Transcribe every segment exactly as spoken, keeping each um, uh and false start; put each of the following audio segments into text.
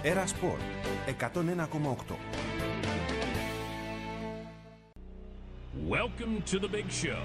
Έρα Σπορ εκατόν ένα κόμμα οκτώ. Welcome to the big show.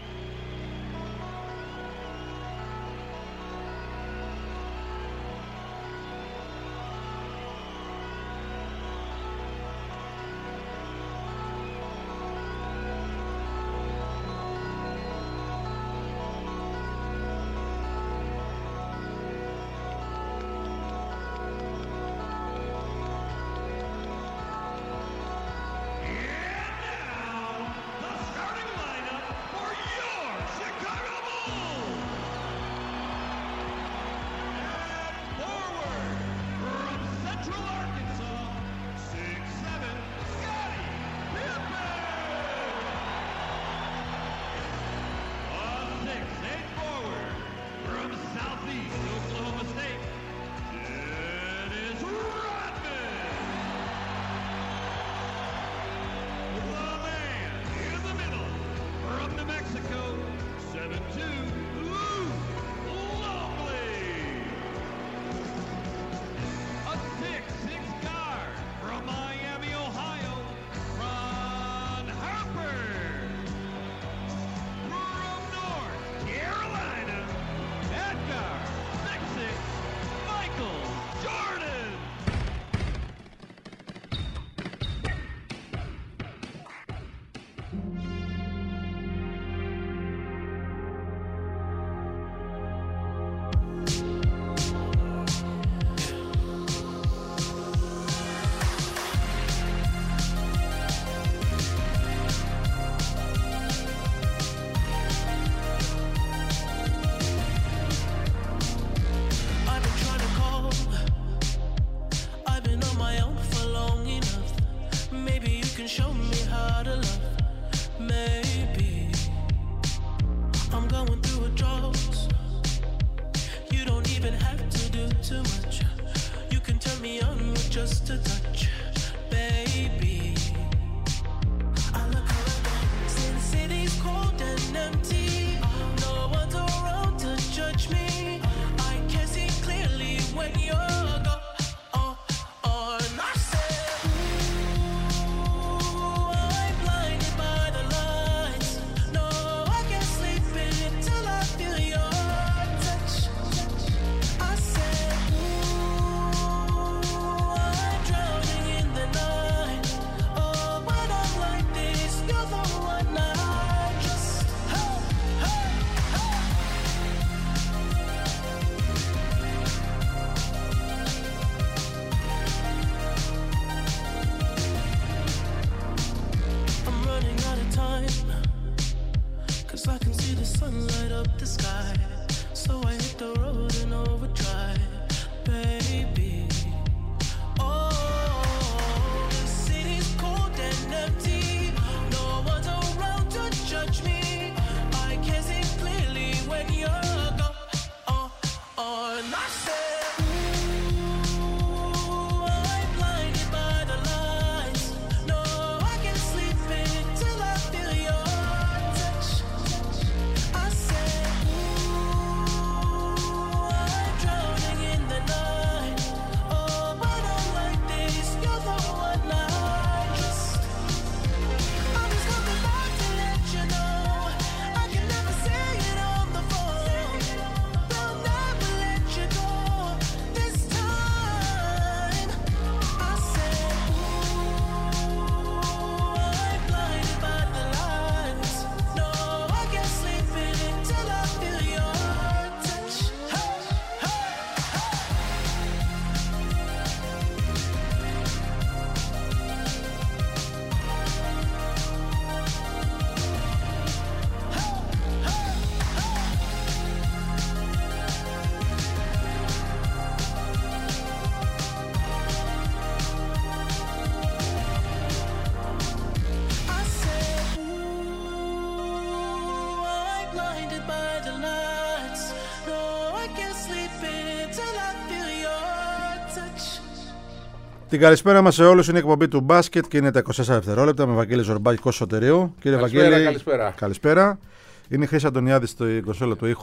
Την καλησπέρα μας σε όλους. Είναι η εκπομπή του μπάσκετ και είναι τα είκοσι τέσσερα δευτερόλεπτα με Βαγγέλη Ζορμπάκη, Κώστα Σωτηρίου. Κύριε καλησπέρα, Βαγγέλη, καλησπέρα. καλησπέρα. Είναι η Χρύση Αντωνιάδη στο κονσόλα του ήχου.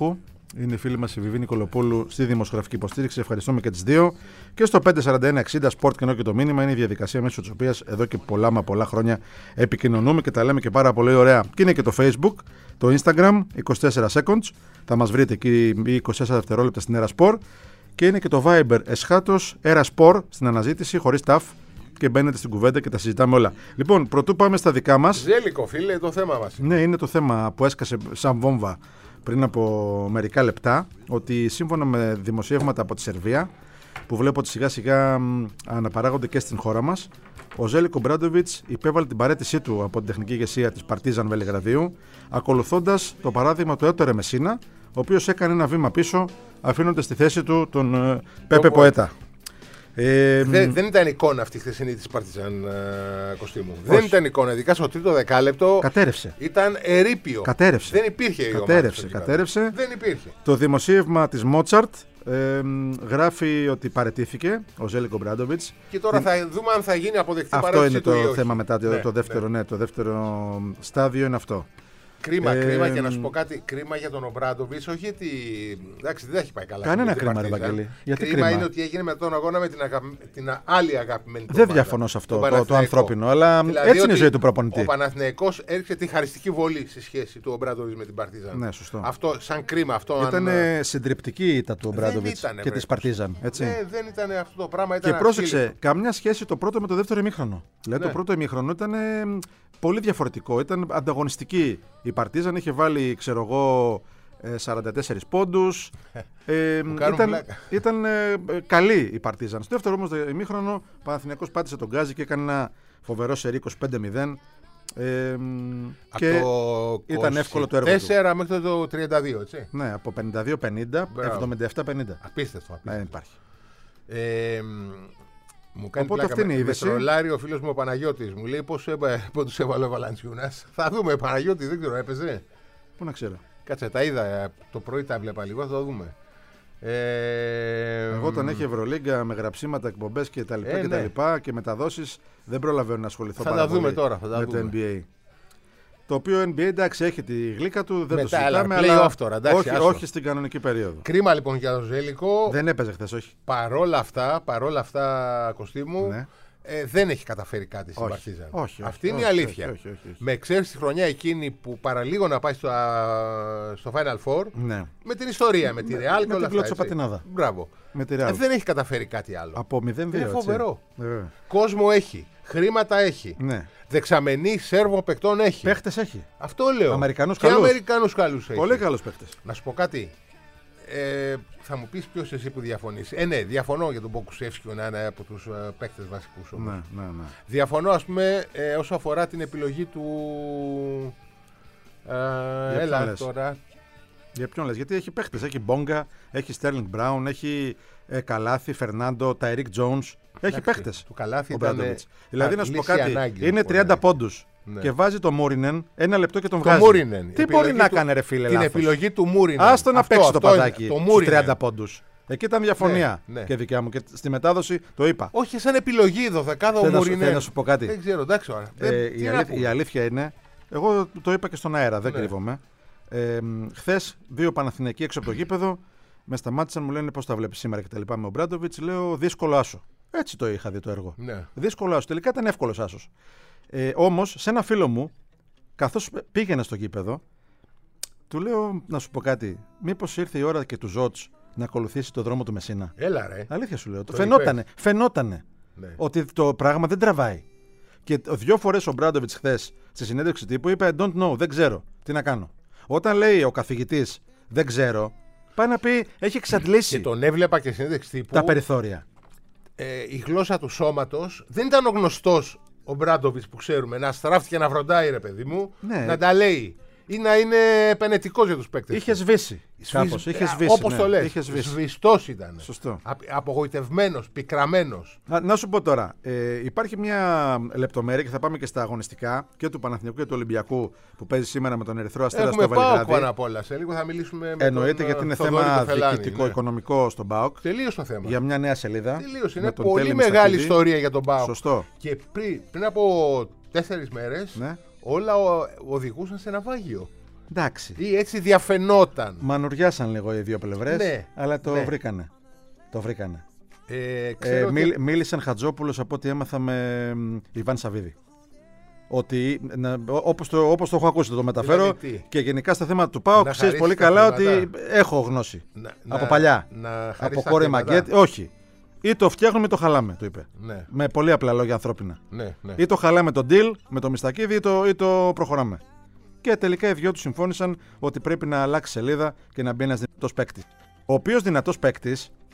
Είναι η φίλη μας η Βιβί Νικολοπούλου στη δημοσιογραφική υποστήριξη. Ευχαριστούμε και τις δύο. Και στο πέντε τέσσερα ένα εξήντα Sport και ενώ και το μήνυμα είναι η διαδικασία μέσω της οποίας εδώ και πολλά μα πολλά χρόνια επικοινωνούμε και τα λέμε και πάρα πολύ ωραία. Και είναι και το Facebook, το Instagram, είκοσι τέσσερα seconds. Θα μας βρείτε εκεί είκοσι τέσσερα δευτερόλεπτα στην Έρα Sport. Και είναι και το Viber Εσχάτος Έρα Sport στην αναζήτηση χωρίς ταφ. Και μπαίνετε στην κουβέντα και τα συζητάμε όλα. Λοιπόν, πρωτού πάμε στα δικά μας. Ζέλικο, φίλε, το θέμα μας. Ναι, είναι το θέμα που έσκασε σαν βόμβα πριν από μερικά λεπτά. Ότι σύμφωνα με δημοσιεύματα από τη Σερβία, που βλέπω ότι σιγά σιγά αναπαράγονται και στην χώρα μας, ο Ζέλικο Μπράντοβιτς υπέβαλε την παραίτησή του από την τεχνική ηγεσία της Παρτίζαν Βελιγραδίου, ακολουθώντας το παράδειγμα του Έτερε Μεσίνα, ο οποίος έκανε ένα βήμα πίσω, αφήνοντας στη θέση του τον uh, Πέπε Ποέτα. Ε, δεν, δεν ήταν εικόνα αυτή η χθεσινή της Παρτιζάν, uh, Κωστή. Δεν ήταν εικόνα, ειδικά στο τρίτο δεκάλεπτο. Κατέρευσε. Ήταν ερείπιο. Κατέρευσε. Δεν υπήρχε η κατέρευσε, κατέρευσε. Δεν υπήρχε. Το δημοσίευμα της Μότσαρτ ε, γράφει ότι παραιτήθηκε ο Ζέλικο Μπράντοβιτς. Και τώρα θα δούμε αν θα γίνει αποδεκτή αυτό παρέτηση είναι το του θέμα μετά. Ναι, το, δεύτερο, ναι. Ναι, το δεύτερο στάδιο είναι αυτό. Κρίμα, ε, κρίμα και να σου πω κάτι. Κρίμα για τον Ομπράντοβιτς, όχι ότι. Εντάξει, δεν έχει πάει καλά. Κανένα κρίμα, ρε Βαγγέλη. Γιατί κρίμα, κρίμα είναι ότι έγινε με τον αγώνα με την, αγα... την άλλη αγαπημένη του. Δεν διαφωνώ σε αυτό το, το ανθρώπινο, αλλά δηλαδή έτσι είναι η ζωή του προπονητή. Ο Παναθηναϊκός έριξε τη χαριστική βολή στη σχέση του Ομπράντοβιτς με την Παρτίζαν. Ναι, σωστό. Αυτό σαν κρίμα. Αυτό ήταν αν... συντριπτική η ήττα του Ομπράντοβιτς και τη Παρτίζαν. Ναι, δεν ήταν αυτό το πράγμα. Ήταν και πρόσεξε, καμιά σχέση το πρώτο με το δεύτερο ημίχρονο. Δηλαδή το πρώτο ημίχρονο ήταν πολύ διαφορετικό. Ήταν ανταγωνιστική. Η Παρτίζαν είχε βάλει, ξέρω εγώ, σαράντα τέσσερις πόντους. ε, ήταν ήταν ε, καλή η Παρτίζαν. Στο δεύτερο όμως ημίχρονο, ο Παναθηναϊκός πάτησε τον γκάζι και έκανε ένα φοβερό σερί είκοσι πέντε μηδέν. Ε, και το ήταν εύκολο το έργο τέσσερα μέχρι το τριάντα δύο, έτσι. Ναι, από πενήντα δύο πενήντα, εβδομήντα επτά πενήντα. Απίστευτο. απίστευτο. Δεν υπάρχει. Ε, Μου κάνει Οπότε πλάκα, αυτή είναι η με είδηση. τρολάρει ο φίλος μου ο Παναγιώτης. Μου λέει πώς τους έβαλε ο Βαλαντσιούνας. Θα δούμε, Παναγιώτη, δεν ξέρω, έπαιζε. Πού να ξέρω. Κάτσε, τα είδα το πρωί, τα έβλεπα λίγο, θα το δούμε. Ε, Εγώ όταν έχει Ευρωλίγκα με γραψίματα, εκπομπές και τα λοιπά, ε, και, ναι. τα λοιπά και μεταδόσεις, δεν προλαβαίνω να ασχοληθώ θα πάρα τα δούμε πολύ τώρα, θα τα με δούμε. το N B A. Το οποίο N B A εντάξει έχει τη γλύκα του, δεν Μετά, το συζητάμε, αλλά, αλλά τώρα, εντάξει, όχι, άστο. όχι στην κανονική περίοδο. Κρίμα λοιπόν για τον Ζέλικο. Δεν έπαιζε χθες, όχι. Παρόλα αυτά, παρόλα αυτά, Κωστή μου, Ναι. ε, δεν έχει καταφέρει κάτι στην Όχι, Παρτίζαν. όχι, όχι, Αυτή όχι, είναι η αλήθεια. όχι, όχι, όχι, όχι. Με εξαίρεση τη χρονιά εκείνη που παραλίγο να πάει στο, α, στο Final Four, Ναι. με την ιστορία, με τη Real και όλα την αυτά. κλώτσα έτσι. πατινάδα. Μπράβο. Με τη Ε, Real. δεν έχει καταφέρει κάτι άλλο. Από μηδέν δύο. Είναι φοβερό. Ε, Κόσμο έχει. Χρήματα έχει. ναι. Δεξαμενή Σέρβων παικτών έχει. Παίχτες έχει. Αυτό λέω. Αμερικανούς και καλούς. Αμερικανούς καλούς έχει. Πολύ καλούς παίχτες. Να σου πω κάτι. Ε, θα μου πεις ποιος εσύ που διαφωνείς. Ε, ναι, διαφωνώ για τον Μποκουσεύσκιο να είναι από τους ε, παίκτες βασικούς όμως. Ναι, ναι, ναι. Διαφωνώ, ας πούμε, ε, όσο αφορά την επιλογή του. Ε, ποιον έλα λες? τώρα. Για ποιον λες, γιατί έχει παίχτες. Έχει Μπόγκα, έχει Στέρλινγκ Μπράουν, έχει ε, Καλάθι, Φερνάντο, Ταϊρίκ Τζόουνς. Έχει παίχτες. Του Καλάθι ο ήταν. Μπράντοβιτς. Δηλαδή να σου πω λύση κάτι. ανάγκης, Είναι λοιπόν, τριάντα ναι. πόντους. Ναι. Και βάζει το Μούρινεν ένα λεπτό και τον Το βγάζει. Μούρινεν. Τι Η μπορεί επιλογή να του- κάνει, ρε φίλε, Την λάθος. επιλογή του Μούρινεν. Άστο να Αυτό, παίξει το αυτό είναι, παδάκι το στους Μούρινεν. τριάντα πόντους. Εκεί ήταν διαφωνία Ναι, ναι. και δικιά μου. Και στη μετάδοση το είπα. Όχι, σαν επιλογή δωδεκάδα ο Θέλω να σου- Μούρινεν. θέλω να σου πω κάτι. Δεν ξέρω, εντάξει τώρα. Ε, Δεν- η, τι να αλήθεια, πούμε. η αλήθεια είναι, εγώ το είπα και στον αέρα, δεν Ναι. κρύβομαι. Ε, χθες δύο Παναθηναϊκοί έξω από το γήπεδο με σταμάτησαν, μου λένε πώς τα βλέπεις σήμερα και τα λοιπά με ο Μπράντοβιτς. Λέω δύσκολο άσο. Έτσι το είχα δει το έργο. Ναι. Δύσκολο άσο. Τελικά ήταν εύκολος άσος. Ε, όμως σε ένα φίλο μου, καθώς πήγαινε στο γήπεδο, του λέω να σου πω κάτι. Μήπως ήρθε η ώρα και του Ζότς να ακολουθήσει το δρόμο του Μεσίνα. Έλα ρε. Αλήθεια σου λέω. Το Το φαινότανε, φαινότανε Ναι. ότι το πράγμα δεν τραβάει. Και δύο φορές ο Μπράντοβιτς χθες στη συνέντευξη τύπου είπε I don't know, δεν ξέρω. Τι να κάνω. Όταν λέει ο καθηγητής δεν ξέρω, πάει να πει έχει εξαντλήσει Και τον έβλεπα και συνέντευξη τύπου. τα περιθώρια. Ε, η γλώσσα του σώματος δεν ήταν ο γνωστός ο Μπράντοβιτς που ξέρουμε. Να στράφτηκε να βροντάει, ρε παιδί μου, Ναι. να τα λέει. Ή να είναι επενετικός για τους παίκτες. Είχε σβήσει. Κάπως, είχε σβήσει. Όπως ναι, το λες. είχε σβήσει. Σβηστός ήταν. Σωστό. Α, απογοητευμένος, πικραμένος. Να, να σου πω τώρα, ε, υπάρχει μια λεπτομέρεια και θα πάμε και στα αγωνιστικά και του Παναθηναϊκού και του Ολυμπιακού που παίζει σήμερα με τον Ερυθρό Αστέρα Έχουμε στο ΠΑΟΚ Βελιγράδι. πάνω απ' όλα. Σε λίγο θα μιλήσουμε με Εννοείται τον, γιατί είναι Θοδωρή θέμα το Φελάνη, διοικητικό-οικονομικό στον ΠΑΟΚ. Τελείως το θέμα. Για μια νέα σελίδα. Τελείως. με Είναι τον πολύ Τέλη μεγάλη Μιστακίδη. ιστορία για τον ΠΑΟΚ. Σωστό. Και πριν, πριν από τέσσερις μέρες Ναι. όλα ο, οδηγούσαν σε ναυάγιο. Εντάξει. Ή έτσι διαφαινόταν. Μανουριάσαν λίγο οι δύο πλευρές, Ναι, αλλά το ναι. βρήκανε. Το βρήκανε. Ε, Ε, ξέρω μίλ- ότι... Μίλησαν Χατζόπουλος από ό,τι έμαθα με μ, Ιβάν Σαββίδη. Ότι να- όπως, το, όπως το έχω ακούσει, το μεταφέρω Δηλαδή τι? και γενικά στα θέματα του ΠΑΟΚ Να ξέρεις χαρίσει πολύ τα καλά χρήματα. ότι έχω γνώση. Να- από να- παλιά. να χαρίσει από τα κόρη χρήματα. Μαγκέτη. Όχι. Ή το φτιάχνουμε ή το χαλάμε, το είπε. Ναι, Με πολύ απλά λόγια ανθρώπινα. ναι, ναι. Ή το χαλάμε τον deal με το Μιστακίδη ή το, ή το προχωράμε. Και τελικά οι δυο του συμφώνησαν ότι πρέπει να αλλάξει σελίδα και να μπει ένα δυνατό παίκτη. Ο οποίο δυνατό παίκτη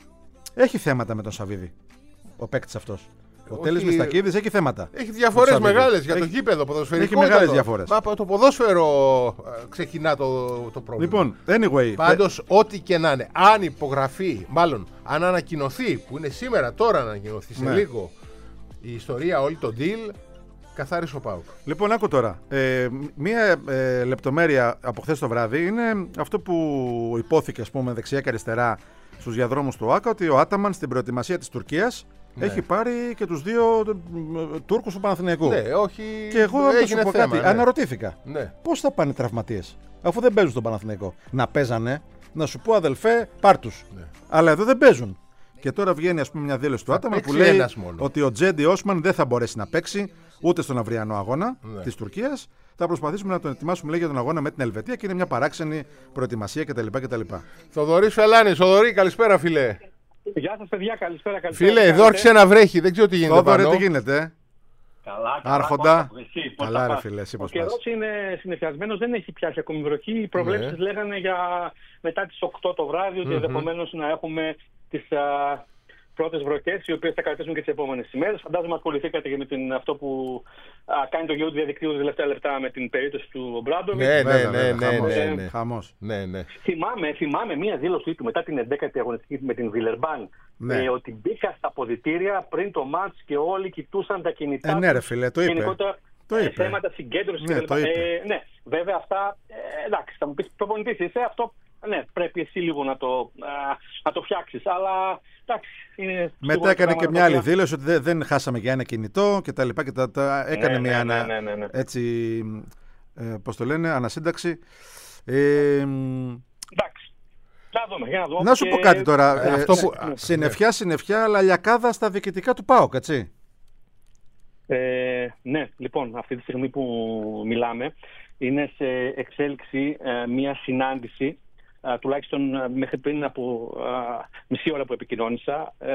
έχει θέματα με τον Σαββίδη. Ο παίκτη αυτό. Ο Όχι- Τέλης Μιστακίδης έχει θέματα. Έχει διαφορές Σαββίδη. μεγάλες για το Έχει- γήπεδο, ποδοσφαιρικό. έχει μεγάλες ήταν το- διαφορές. Μα από το ποδόσφαιρο ε, ξεκινά το, το πρόβλημα. Λοιπόν, anyway. Πάντως, ό,τι και να είναι, αν υπογραφεί, μάλλον αν ανακοινωθεί, που είναι σήμερα, τώρα να ανακοινωθεί σε Ναι. λίγο, η ιστορία, όλη το deal, καθάρισε ο ΠΑΟΚ. Λοιπόν, άκου τώρα. Ε, μία ε, λεπτομέρεια από χθες το βράδυ είναι αυτό που υπόθηκε, ας πούμε, δεξιά και αριστερά στους διαδρόμους του ΆΚΑ, ότι ο Άταμαν στην προετοιμασία της Τουρκίας Ναι. έχει πάρει και τους δύο ε, Τούρκους του Παναθηναϊκού. Ναι, όχι. Και εγώ να σου έγινε πω θέμα, κάτι, ναι. αναρωτήθηκα. Ναι. Πώς θα πάνε τραυματίες, αφού δεν παίζουν στον Παναθηναϊκό. Να παίζανε, να σου πω αδελφέ, πάρ' τους. Ναι. Αλλά εδώ δεν παίζουν. Και τώρα βγαίνει, ας πούμε, μια δήλωση του Άταμα που παίξει λέει ένας μόνο. ότι ο Τζέντι Όσμαν δεν θα μπορέσει να παίξει ούτε στον αυριανό αγώνα Ναι. της Τουρκίας. Θα προσπαθήσουμε να τον ετοιμάσουμε, λέει, για τον αγώνα με την Ελβετία και είναι μια παράξενη προετοιμασία κτλ. κτλ. Θοδωρή Φελάνη, Θοδωρή, καλησπέρα φίλε. Γεια σας παιδιά, καλησπέρα, καλησπέρα. Φίλε, εδώ άρχισε να βρέχει, δεν ξέρω τι γίνεται. Θόδωρε, πάνω. τι γίνεται, ε? Καλά, καλά, Άρχοντα. πώς θα- εσύ, πώς Καλά, θα ρε πας? φίλε, εσύ Ο πώς καιρός πας? είναι συνεφιασμένος, δεν έχει πιάσει ακόμη βροχή. Οι προβλέψεις Ναι. λέγανε για μετά τις οκτώ το βράδυ ότι Μμμ. ενδεχομένως να έχουμε τις α, πρώτες βροχές, οι οποίες θα κρατήσουν και τις επόμενες ημέρες. Φαντάζομαι ασχοληθήκατε και με την, αυτό που α, κάνει το γιο του διαδικτύου τα τελευταία λεπτά με την περίπτωση του Ομπράντοβιτς. Ναι, ναι, Βέβαια, ναι, βέβαια, ναι, χαμός. ναι, ναι. Χαμός. Ναι, ναι. Θυμάμαι, θυμάμαι μία δήλωσή του μετά την έντεκατη αγωνιστική με την Βιλερμπάν. Ναι. Ε, ότι μπήκα στα αποδυτήρια πριν το μάτς και όλοι κοιτούσαν τα κινητά Ε, ναι, τους. ρε φίλε, το είπε. Γενικότερα, Το ε, είπε. θέματα συγκέντρωσης Ναι, κλπ. το είπε. Ε, ναι, βέβαια αυτά, ε, εντάξει, θα μου πεις προπονητής είσαι, αυτό ναι, πρέπει εσύ λίγο να το, α, να το φτιάξεις, αλλά εντάξει. Είναι Μετά σίγουρα έκανε και πράγματα μια τα άλλη οποία- δήλωση ότι δεν, δεν χάσαμε για ένα κινητό και τα λοιπά και τα, τα έκανε Ναι, μια ναι, ανα- ναι, ναι, ναι. έτσι, ε, πώς το λένε, ανασύνταξη. Ε, μ, Εντάξει. Να δούμε, για να δούμε. να σου Και- πω κάτι τώρα. Ε, ε, αυτό συ- που- α, συννεφιά, συννεφιά, αλλά λιακάδα στα διοικητικά του ΠΑΟΚ, έτσι. Ε, ναι, λοιπόν, αυτή τη στιγμή που μιλάμε είναι σε εξέλιξη ε, μια συνάντηση, ε, τουλάχιστον ε, μέχρι πριν από ε, μισή ώρα που επικοινώνησα. Ε,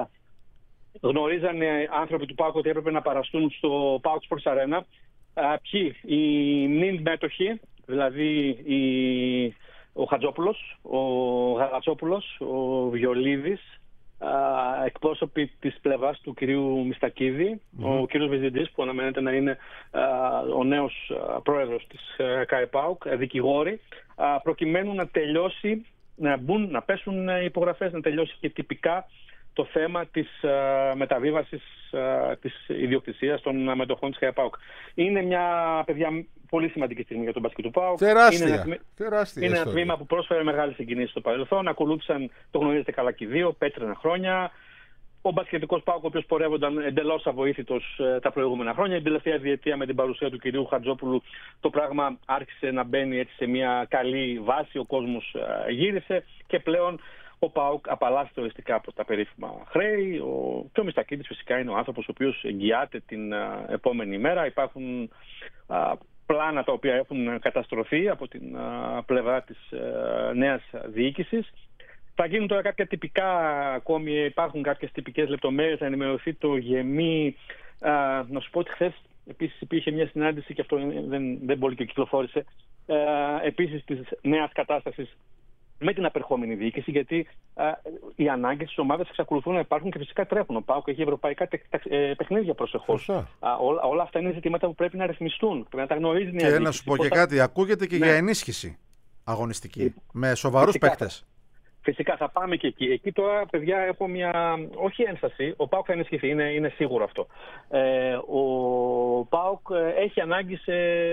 γνωρίζανε άνθρωποι του ΠΑΟΚ ότι έπρεπε να παραστούν στο ΠΑΟΚ Sports Arena. Ε, ποιοι, οι νυν μέτοχοι, δηλαδή οι, ο Χατζόπουλος, ο Γαλατσόπουλος, ο Βιολίδης, α, εκπρόσωποι της πλευράς του κυρίου Μιστακίδη, ο κύριος Βεζιντής που αναμένεται να είναι α, ο νέος α, πρόεδρος της ε, ΚΑΕΠΑΟΚ, ε, δικηγόροι, α, προκειμένου να τελειώσει, να μπουν, να πέσουν ε, υπογραφές, να τελειώσει και τυπικά το θέμα της α, μεταβίβασης α, της ιδιοκτησίας των μετοχών της ΚΑΕΠΑΟΚ. Είναι μια, παιδιά, πολύ σημαντική στιγμή για τον μπάσκετ του ΠΑΟΚ. Τεράστια. Είναι ένα τμήμα- Τεράστια είναι ένα ιστορία. τμήμα που πρόσφερε μεγάλη συγκινήση στο παρελθόν. Ακολούθησαν, το γνωρίζετε καλά και οι δύο, πέτρινα χρόνια. Ο μπασκετικός ΠΑΟΚ, ο οποίος πορεύονταν εντελώς αβοήθητος ε, τα προηγούμενα χρόνια. Την τελευταία διετία με την παρουσία του κυρίου Χατζόπουλου το πράγμα άρχισε να μπαίνει έτσι σε μια καλή βάση. Ο κόσμος ε, γύρισε και πλέον ο ΠΑΟΚ απαλλάσσεται οριστικά από τα περίφημα χρέη. Ο, και ο Μιστακίδης φυσικά είναι ο άνθρωπος ο οποίος εγγυάται την α, επόμενη μέρα. Υπάρχουν α, πλάνα τα οποία έχουν καταστρωθεί από την α, πλευρά της α, νέας διοίκησης. Θα γίνουν τώρα κάποια τυπικά, ακόμη υπάρχουν κάποιες τυπικές λεπτομέρειες, θα ενημερωθεί το ΓΕΜΗ. Α, να σου πω ότι χθες επίσης υπήρχε μια συνάντηση και αυτό δεν, δεν πολύ και κυκλοφόρησε. Α, επίσης της νέας κατάστασης με την απερχόμενη διοίκηση, γιατί α, οι ανάγκες της ομάδας εξακολουθούν να υπάρχουν και φυσικά τρέχουν. Ο ΠΑΟΚ έχει ευρωπαϊκά τε, τε, ε, παιχνίδια προσεχώς. Σωστά. Α, όλα, όλα αυτά είναι ζητήματα που πρέπει να ρυθμιστούν. Πρέπει να τα γνωρίζει μια Και διοίκηση. να σου πω Πώς και θα- κάτι, ακούγεται και Ναι. για ενίσχυση αγωνιστική. Με σοβαρούς Φυσικά. παίκτες. Φυσικά θα πάμε και εκεί. Εκεί τώρα, παιδιά, έχω μια. Όχι ένσταση. Ο ΠΑΟΚ θα ενισχυθεί, είναι, είναι σίγουρο αυτό. Ε, ο ΠΑΟΚ έχει ανάγκη σε,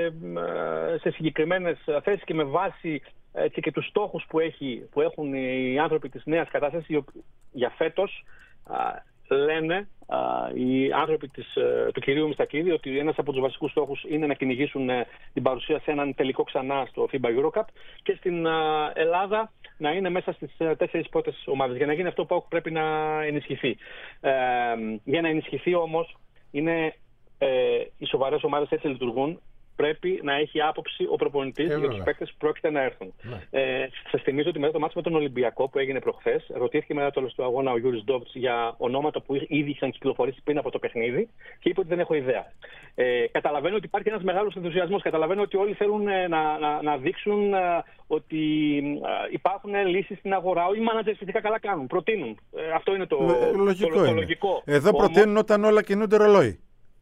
σε συγκεκριμένες θέσεις και με βάση έτσι, και τους στόχους που, έχει, που έχουν οι άνθρωποι της νέας κατάστασης για φέτος. Α, λένε α, οι άνθρωποι της, του κυρίου Μιστακίδη ότι ένας από τους βασικούς στόχους είναι να κυνηγήσουν ε, την παρουσία σε έναν τελικό ξανά στο φίμπα EuroCup και στην α, Ελλάδα να είναι μέσα στις ε, τέσσερις πρώτες ομάδες. Για να γίνει αυτό ο ΠΑΟΚ πρέπει να ενισχυθεί. Ε, για να ενισχυθεί όμως, είναι, ε, οι σοβαρές ομάδες έτσι λειτουργούν. Πρέπει να έχει άποψη ο προπονητής ε, για τους παίκτες που πρόκειται να έρθουν. Ναι. Ε, σας θυμίζω ότι μετά το μάτσο με τον Ολυμπιακό που έγινε προχθές, ρωτήθηκε μετά το τέλος του αγώνα ο Γιούρις Ντόβιτς για ονόματα που ήδη είχαν κυκλοφορήσει πριν από το παιχνίδι και είπε ότι δεν έχω ιδέα. Ε, καταλαβαίνω ότι υπάρχει ένας μεγάλος ενθουσιασμός. Καταλαβαίνω ότι όλοι θέλουν να, να, να δείξουν α, ότι α, υπάρχουν λύσεις στην αγορά. Οι managers φυσικά καλά κάνουν, προτείνουν. Ε, αυτό είναι το, Λ, λογικό το, το, είναι. το λογικό. Εδώ όμως, προτείνουν όταν όλα κινούνται ρολόι.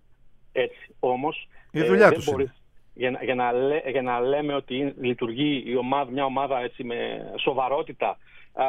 Έτσι. Όμως. Η δουλειά ε, τους δεν είναι. Για να, για, να λέ, για να λέμε ότι λειτουργεί η ομάδα, μια ομάδα έτσι, με σοβαρότητα α,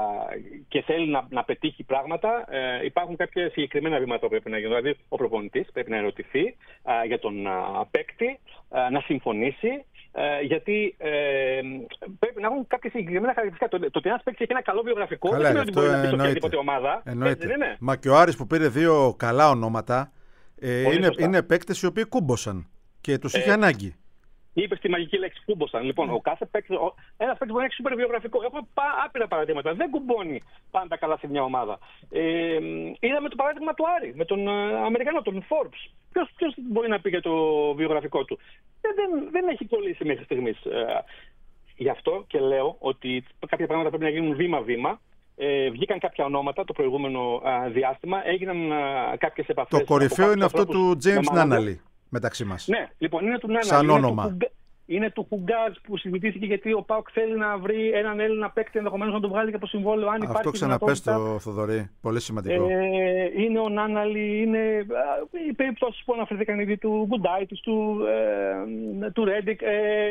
και θέλει να, να πετύχει πράγματα, ε, υπάρχουν κάποια συγκεκριμένα βήματα που πρέπει να γίνουν. Δηλαδή, ο προπονητής πρέπει να ερωτηθεί α, για τον α, παίκτη, α, να συμφωνήσει, α, γιατί ε, πρέπει να έχουν κάποια συγκεκριμένα χαρακτηριστικά. Το, το ότι ένας παίκτης έχει ένα καλό βιογραφικό Καλά, δεν σημαίνει ότι μπορεί να πει σε εννοείται. οποιαδήποτε ομάδα. Εννοείται. Έτσι, δεν είναι. Μα και ο Άρης που πήρε δύο καλά ονόματα ε, είναι, είναι παίκτες οι οποίοι κούμποσαν και τους είχε ε, ανάγκη. Είπε τη μαγική λέξη κούμποσαν. Λοιπόν, ο κάθε παίκτη, ένα παίκτη μπορεί να έχει σούπερ βιογραφικό. Έχουμε άπειρα παραδείγματα. Δεν κουμπώνει πάντα καλά σε μια ομάδα. Ε, είδαμε το παράδειγμα του Άρη με τον Αμερικανό, τον Forbes. Ποιος μπορεί να πει για το βιογραφικό του? Δεν, δεν, δεν έχει κολλήσει μέχρι στιγμής. Ε, γι' αυτό και λέω ότι κάποια πράγματα πρέπει να γίνουν βήμα-βήμα. Ε, βγήκαν κάποια ονόματα το προηγούμενο α, διάστημα. Έγιναν α, κάποιες επαφές. Το κορυφαίο είναι αυτό του James Nunnally μεταξύ μας. Ναι, λοιπόν, είναι του Nunnally. Σαν είναι όνομα. Του, είναι του Χουγκάζ που συζητήθηκε γιατί ο ΠΑΟΚ θέλει να βρει έναν Έλληνα παίκτη, ενδεχομένως να τον βγάλει και από συμβόλαιο. Αν Αυτό υπάρχει ξαναπες το, Θοδωρή. Πολύ σημαντικό. Ε, είναι ο Nunnally, είναι οι περιπτώσεις που αναφερθήκαν ήδη του Γκουντάιτης, του, ε, του Ρέντικ. Ε,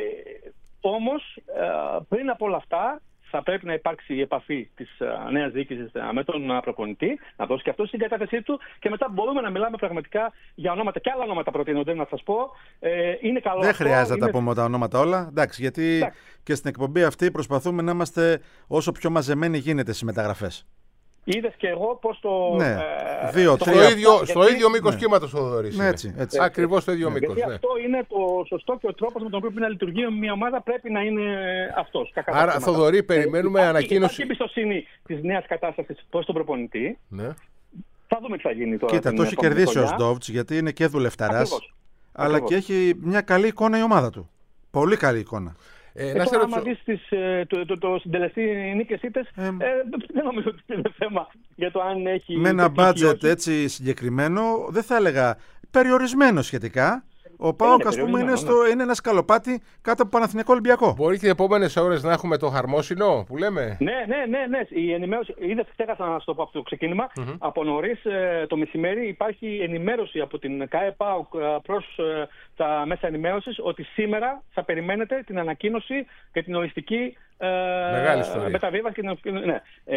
όμως, ε, πριν από όλα αυτά, θα πρέπει να υπάρξει η επαφή της uh, νέας διοίκησης uh, με τον uh, προπονητή, να δώσει και αυτό στην κατάθεσή του και μετά μπορούμε να μιλάμε πραγματικά για ονόματα. Και άλλα ονόματα προτείνονται, να σας πω. Ε, είναι καλό. Δεν αυτό, χρειάζεται είναι... να τα πούμε τα ονόματα όλα. Εντάξει, γιατί Εντάξει. και στην εκπομπή αυτή προσπαθούμε να είμαστε όσο πιο μαζεμένοι γίνεται στις μεταγραφές. Είδες και εγώ πώς το. Ναι. Ε, Δύο, το τρία. Στο ίδιο, γιατί... στο ίδιο μήκος ναι. κύματος ο Θοδωρής. Ναι, έτσι, έτσι. Ακριβώς το ίδιο ναι. μήκος. Γιατί ναι. αυτό είναι το σωστό και ο τρόπος με τον οποίο πρέπει να λειτουργεί μια ομάδα πρέπει να είναι αυτός. Άρα, Θοδωρή, περιμένουμε ε, ανακοίνωση. Υπάρχει εμπιστοσύνη της νέας κατάστασης προς τον προπονητή. Ναι. Θα δούμε τι θα γίνει τώρα. Κοίτα, το έχει κερδίσει ο Σντόβτς γιατί είναι και δουλευταράς, αλλά Ακριβώς. και έχει μια καλή εικόνα η ομάδα του. Πολύ καλή εικόνα. Ε, ε, τώρα, άμα δεις τις, το, το, το συντελεστή νίκες ήττες, ε, ε, δεν νομίζω ότι είναι θέμα για το αν έχει... Με ένα μπάτζετ έτσι συγκεκριμένο, δεν θα έλεγα περιορισμένο σχετικά. Ο ΠΑΟΚ, ας πούμε, είναι, στο, είναι ένα σκαλοπάτι κάτω από Παναθηναϊκό Ολυμπιακό. Μπορεί και οι επόμενες ώρες να έχουμε το χαρμόσυνο που λέμε. Ναι, ναι, ναι. ναι. Η ενημέρωση, είδες, ξέχασα να σου το πω από το ξεκίνημα. Mm-hmm. Από νωρίς ε, το μεσημέρι υπάρχει ενημέρωση από την ΚΑΕ ΠΑΟΚ προς ε, τα μέσα ενημέρωσης ότι σήμερα θα περιμένετε την ανακοίνωση και την οριστική ε, μεταβίβαση. Ναι.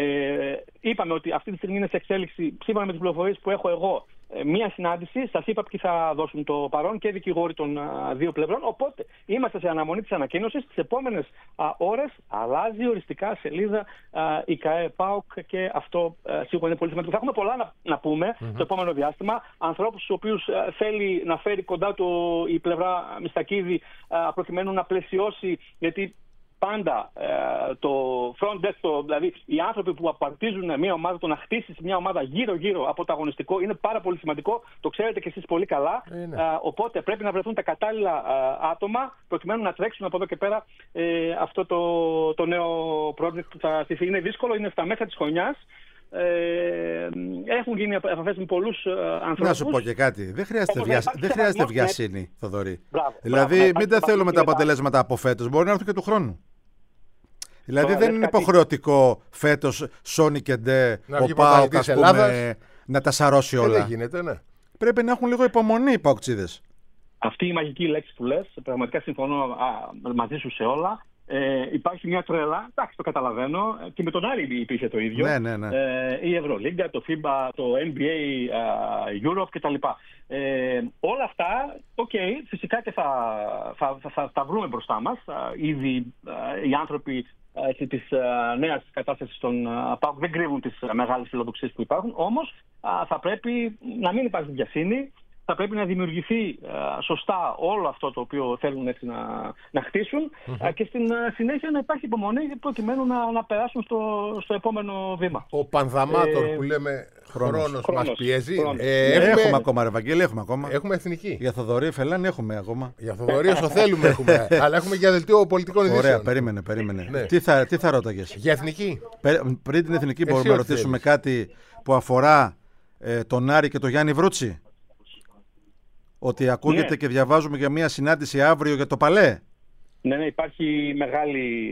Ε, είπαμε ότι αυτή τη στιγμή είναι σε εξέλιξη, σύμφωνα με τις πληροφορίες που έχω εγώ, μία συνάντηση. Σας είπα ποιοι θα δώσουν το παρόν και δικηγόροι των α, δύο πλευρών. Οπότε είμαστε σε αναμονή της ανακοίνωσης. Τις επόμενες α, ώρες αλλάζει οριστικά σελίδα α, η ΚΑΕ ΠΑΟΚ και αυτό α, σίγουρα είναι πολύ σημαντικό. Θα έχουμε πολλά να, να πούμε mm-hmm. το επόμενο διάστημα. Ανθρώπους τους οποίους α, θέλει να φέρει κοντά του η πλευρά Μιστακίδη α, προκειμένου να πλαισιώσει, γιατί πάντα ε, το front desk, το, δηλαδή οι άνθρωποι που απαρτίζουν μια ομάδα, το να χτίσει μια ομάδα γύρω-γύρω από το αγωνιστικό είναι πάρα πολύ σημαντικό. Το ξέρετε και εσείς πολύ καλά. Ε, οπότε πρέπει να βρεθούν τα κατάλληλα ε, άτομα προκειμένου να τρέξουν από εδώ και πέρα ε, αυτό το, το νέο project που θα στηθεί. Είναι δύσκολο, είναι στα μέσα της χρονιάς. Ε, έχουν γίνει επαφές με πολλούς ανθρώπους. Να σου πω και κάτι. Δεν χρειάζεται, βια... δεν χρειάζεται βιασύνη, Θοδωρή. Μπράβο, δηλαδή, μπράβο, μην τα θέλουμε τα αποτελέσματα από φέτος. Μπορεί να έρθουν και του χρόνου. Δηλαδή, Τώρα, δεν είναι κάτι... υποχρεωτικό φέτος Σόνι και Ντε, ο ΠΑΟΚ, ας πούμε, να τα σαρώσει όλα. Δεν γίνεται, ναι. Πρέπει να έχουν λίγο υπομονή οι ΠΑΟΚτσίδες. Αυτή η μαγική λέξη που λες, πραγματικά συμφωνώ α, μαζί σου σε όλα. Ε, υπάρχει μια τρέλα, εντάξει, το καταλαβαίνω, και με τον Άρη υπήρχε το ίδιο. Ναι, ναι, ναι. Ε, η Ευρωλίγκα, το φίμπα, το N B A uh, Europe κτλ. Ε, όλα αυτά, οκ, okay, φυσικά και θα, θα, θα, θα τα βρούμε μπροστά μας. Uh, ήδη uh, οι άνθρωποι έτσι, της uh, νέας κατάστασης των uh, ΠΑΟΚ δεν κρύβουν τις uh, μεγάλες φιλοδοξίες που υπάρχουν. Όμως uh, θα πρέπει να μην υπάρχει βιασύνη. Θα πρέπει να δημιουργηθεί uh, σωστά όλο αυτό το οποίο θέλουν έτσι να, να χτίσουν mm-hmm. uh, και στην uh, συνέχεια να υπάρχει υπομονή προκειμένου να, να περάσουν στο, στο επόμενο βήμα. Ο Πανδαμάτορ ε, που λέμε χρόνος, χρόνος μας πιέζει. Χρόνος. Ε, έχουμε... έχουμε ακόμα ρε Βαγγέλη, έχουμε ακόμα. Έχουμε εθνική. Για Θοδωρή Φελάνη έχουμε ακόμα. Για Θοδωρή όσο θέλουμε έχουμε. Αλλά έχουμε για δελτίο πολιτικών ειδήσεων. Ωραία, περίμενε, περίμενε. Ναι. Τι θα, τι θα ρώταγες? Για εθνική. Πε, πριν την εθνική Εσύ μπορούμε να ρωτήσουμε θέλεις. κάτι που αφορά ε, τον Άρη και τον Γιάννη Βρούτσι? Ότι ακούγεται ναι. και διαβάζουμε για μια συνάντηση αύριο για το Παλέ. Ναι, ναι, υπάρχει μεγάλη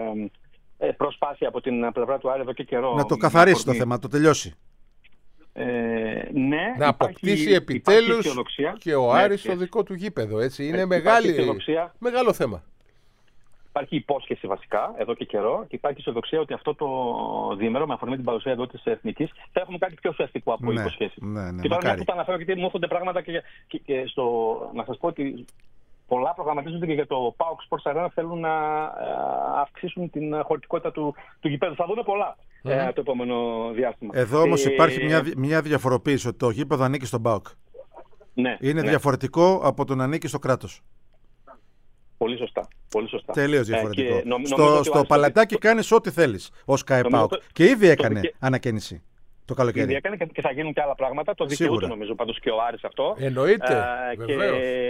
ε, προσπάθεια από την πλευρά του Άρη εδώ και καιρό. Να το καθαρίσει το θέμα, να το τελειώσει. Ε, ναι, να αποκτήσει επιτέλους και ο ναι, Άρης στο δικό του γήπεδο. Έτσι. Είναι μεγάλη, μεγάλο θέμα. Υπάρχει υπόσχεση βασικά εδώ και καιρό και υπάρχει αισιοδοξία ότι αυτό το διήμερο, με αφορμή την παρουσία εδώ τη Εθνική, θα έχουμε κάτι πιο ουσιαστικό από ναι, υποσχέσει. Ναι, ναι, και τώρα που το αναφέρω, γιατί μου έρχονται πράγματα και, και, και στο. Να σας πω ότι πολλά προγραμματίζονται και για το ΠΑΟΚ Sports Arena. Θέλουν να αυξήσουν την χωρητικότητα του, του γηπέδου. Θα δούμε πολλά mm. ε, το επόμενο διάστημα. Εδώ όμως ε, υπάρχει μια, μια διαφοροποίηση, ότι το γήπεδο ανήκει στον ΠΑΟΚ. Ναι, Είναι ναι. διαφορετικό από το να ανήκει στο κράτος. Πολύ σωστά. Πολύ σωστά. Τελείως διαφορετικό. Ε, νομ, στο στο Παλατάκι το... κάνεις ό,τι θέλεις ως ΚΑΕΠΑΟΚ. Το... Και ήδη έκανε το... ανακαίνιση το καλοκαίρι. Ήδη έκανε και θα γίνουν και άλλα πράγματα. Το δικαιούται νομίζω πάντως και ο Άρης αυτό. Εννοείται. Ε, και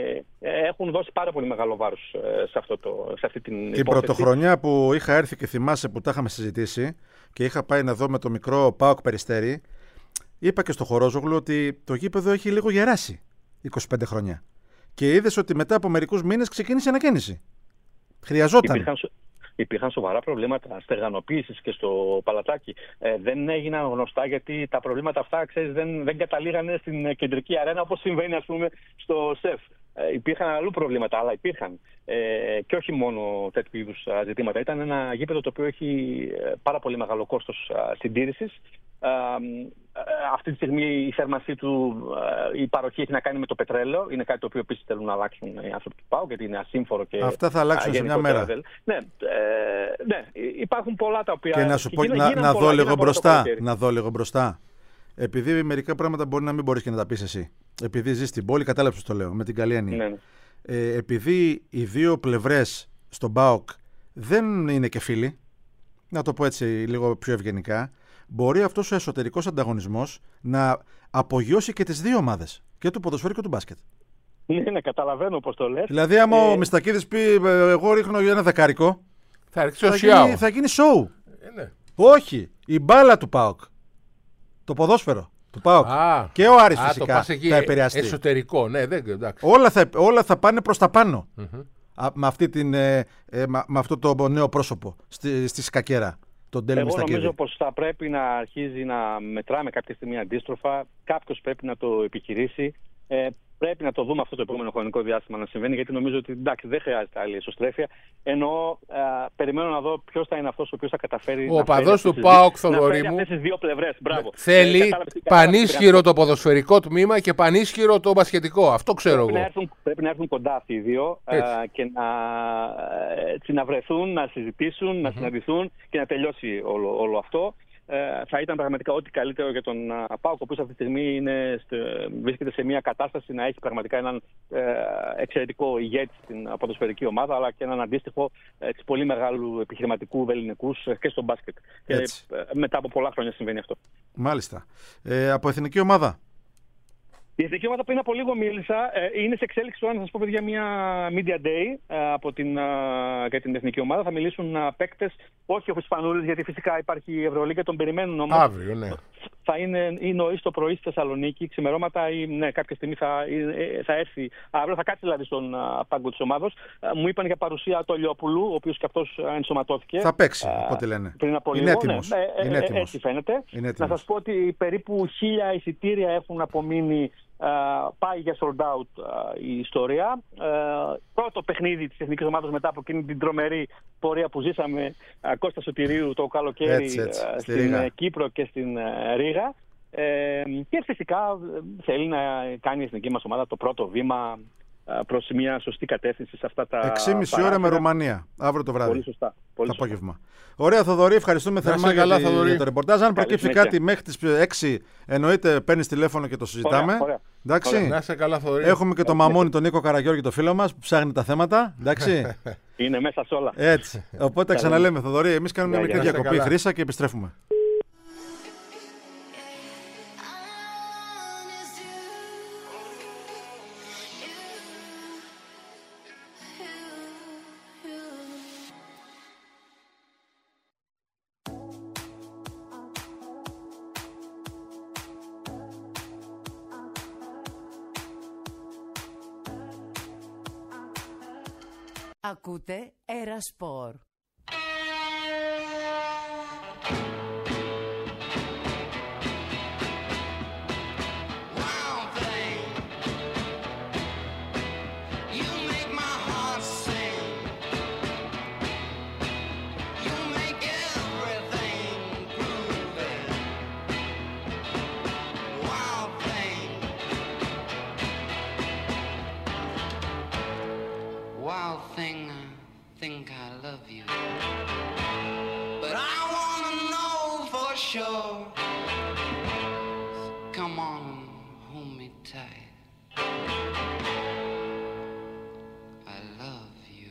έχουν δώσει πάρα πολύ μεγάλο βάρος σε, αυτό το, σε αυτή την Την υπόθεση. πρωτοχρονιά που είχα έρθει και θυμάσαι που τα είχαμε συζητήσει και είχα πάει να δω με το μικρό ΠΑΟΚ Περιστέρι, είπα και στο Χορόζογλου ότι το γήπεδο έχει λίγο γεράσει είκοσι πέντε χρόνια. Και είδες ότι μετά από μερικούς μήνες ξεκίνησε η ανακαίνιση. Χρειαζόταν. Υπήρχαν, υπήρχαν σοβαρά προβλήματα στεγανοποίησης και στο Παλατάκι. Ε, δεν έγιναν γνωστά γιατί τα προβλήματα αυτά, ξέρεις, δεν, δεν καταλήγανε στην κεντρική αρένα όπως συμβαίνει, ας πούμε, στο ΣΕΦ. Ε, υπήρχαν αλλού προβλήματα, αλλά υπήρχαν. Ε, και όχι μόνο τέτοιου είδους ζητήματα. Ήταν ένα γήπεδο το οποίο έχει πάρα πολύ μεγάλο κόστος συντήρησης. Ε, αυτή τη στιγμή η θέρμανσή του, η παροχή έχει να κάνει με το πετρέλαιο. Είναι κάτι το οποίο επίσης θέλουν να αλλάξουν οι άνθρωποι του ΠΑΟΚ, γιατί είναι ασύμφορο και. Αυτά θα αλλάξουν σε μια μέρα. Ναι, ε, ναι, υπάρχουν πολλά τα οποία. Και να σου πω, και να, να, δω λίγο μπροστά, να δω λίγο μπροστά. Επειδή μερικά πράγματα μπορεί να μην μπορείς και να τα πεις εσύ. Επειδή ζεις στην πόλη, κατάλαβες το λέω, με την καλή έννοια. Ναι, ναι. Ε, επειδή οι δύο πλευρές στον ΠΑΟΚ δεν είναι και φίλοι, να το πω έτσι λίγο πιο ευγενικά, μπορεί αυτός ο εσωτερικός ανταγωνισμός να απογειώσει και τις δύο ομάδες, και του ποδοσφαίρου και του μπάσκετ. Ναι, ναι, καταλαβαίνω πώς το λες. Δηλαδή, άμα ε... ο Μιστακίδης πει, εγώ ρίχνω για ένα δεκάρικο, θα, θα, γίνει, θα γίνει show. Ε, ναι. Όχι, η μπάλα του ΠΑΟΚ. Το ποδόσφαιρο του ΠΑΟΚ. Α, και ο Άρης α, φυσικά θα επηρεαστεί. Εσωτερικό, ναι, δεν, εντάξει. Όλα θα, όλα θα πάνε προς τα πάνω. Mm-hmm. Α, με, αυτή την, ε, ε, με αυτό το νέο πρόσωπο στη, στη σκακέρα. Εγώ νομίζω πως θα πρέπει να αρχίζει να μετράμε κάποια στιγμή αντίστροφα. Κάποιος πρέπει να το επιχειρήσει. Ε, πρέπει να το δούμε αυτό το επόμενο χρονικό διάστημα να συμβαίνει, γιατί νομίζω ότι εντάξει, δεν χρειάζεται άλλη εσωστρέφεια. Ενώ ε, περιμένω να δω ποιος θα είναι αυτός ο οποίος θα καταφέρει. Ο παδός του ΠΑΟΚ, Θοδωρή μου, αυτές τις δύο πλευρές. Μπράβο. Θέλει ε, πανίσχυρο το ποδοσφαιρικό τμήμα και πανίσχυρο το μπασκετικό. Αυτό ξέρω πρέπει εγώ. Να έρθουν, πρέπει να έρθουν κοντά αυτοί οι δύο ε, και να, έτσι, να βρεθούν, να συζητήσουν, mm-hmm. να συναντηθούν και να τελειώσει όλο, όλο αυτό. Ε, θα ήταν πραγματικά ό,τι καλύτερο για τον ΠΑΟΚ, ο οποίος αυτή τη στιγμή είναι, βρίσκεται σε μια κατάσταση να έχει πραγματικά έναν ε, εξαιρετικό ηγέτη στην ποδοσφαιρική ομάδα, αλλά και έναν αντίστοιχο έτσι, πολύ μεγάλου επιχειρηματικού βελληνικούς και στο μπάσκετ. Και, ε, μετά από πολλά χρόνια συμβαίνει αυτό. Μάλιστα. Ε, από εθνική ομάδα. Η εθνική ομάδα πριν από λίγο μίλησα. Ε, είναι σε εξέλιξη τώρα, να σας πω, παιδιά, μια Media Day ε, από την, ε, για την εθνική ομάδα. Θα μιλήσουν ε, παίκτες, όχι ο Ισπανούλης, γιατί φυσικά υπάρχει η Ευρωλίγκα, τον περιμένουν όμως. Αύριο, ναι. Θα είναι ή νωρίς το πρωί στη Θεσσαλονίκη, ξημερώματα ή ναι, κάποια στιγμή θα, θα έρθει αύριο. Θα κάτσει δηλαδή στον uh, πάγκο της ομάδος. Uh, μου είπαν για παρουσία του Λιόπουλου, ο οποίος και αυτός uh, ενσωματώθηκε. Θα παίξει, uh, ό,τι λένε. Πριν από είναι λίγο. Έτοιμος. Ναι, είναι ε, έτοιμος. Έτσι φαίνεται. Είναι να σας πω ότι περίπου χίλια εισιτήρια έχουν απομείνει. Uh, πάει για sold out uh, η ιστορία. Uh, πρώτο παιχνίδι της εθνικής ομάδας μετά από εκείνη την τρομερή πορεία που ζήσαμε uh, Κώστα Σωτηρίου το καλοκαίρι έτσι, έτσι, uh, στην Ρήγα. Κύπρο και στην uh, Ρήγα. Ε, και φυσικά θέλει να κάνει η εθνική μας ομάδα το πρώτο βήμα προς μια σωστή κατεύθυνση σε αυτά τα. έξι και μισή ώρα με Ρουμανία, αύριο το βράδυ. Πολύ σωστά. Πολύ το σωστά. απόγευμα. Ωραία, Θοδωρή, ευχαριστούμε θερμά για, καλά, τη, για το ρεπορτάζ. Αν προκύψει κάτι μέχρι τις έξι, εννοείται παίρνει τηλέφωνο και το συζητάμε. Ωραία, ωραία. Εντάξει. Ωραία. Να είσαι καλά, Θοδωρή. Έχουμε και τον Μαμώνη, τον Νίκο Καραγιώργη, το φίλο μας που ψάχνει τα θέματα. Εντάξει. Είναι μέσα σε όλα. Έτσι. Οπότε ξαναλέμε, Θοδωρή, εμείς κάνουμε μια μικρή να είστε διακοπή καλά. χρήσα και επιστρέφουμε. Ακούτε Ερασπορ. Wild thing, I think I love you, but I wanna know for sure. So come on and hold me tight. I love you.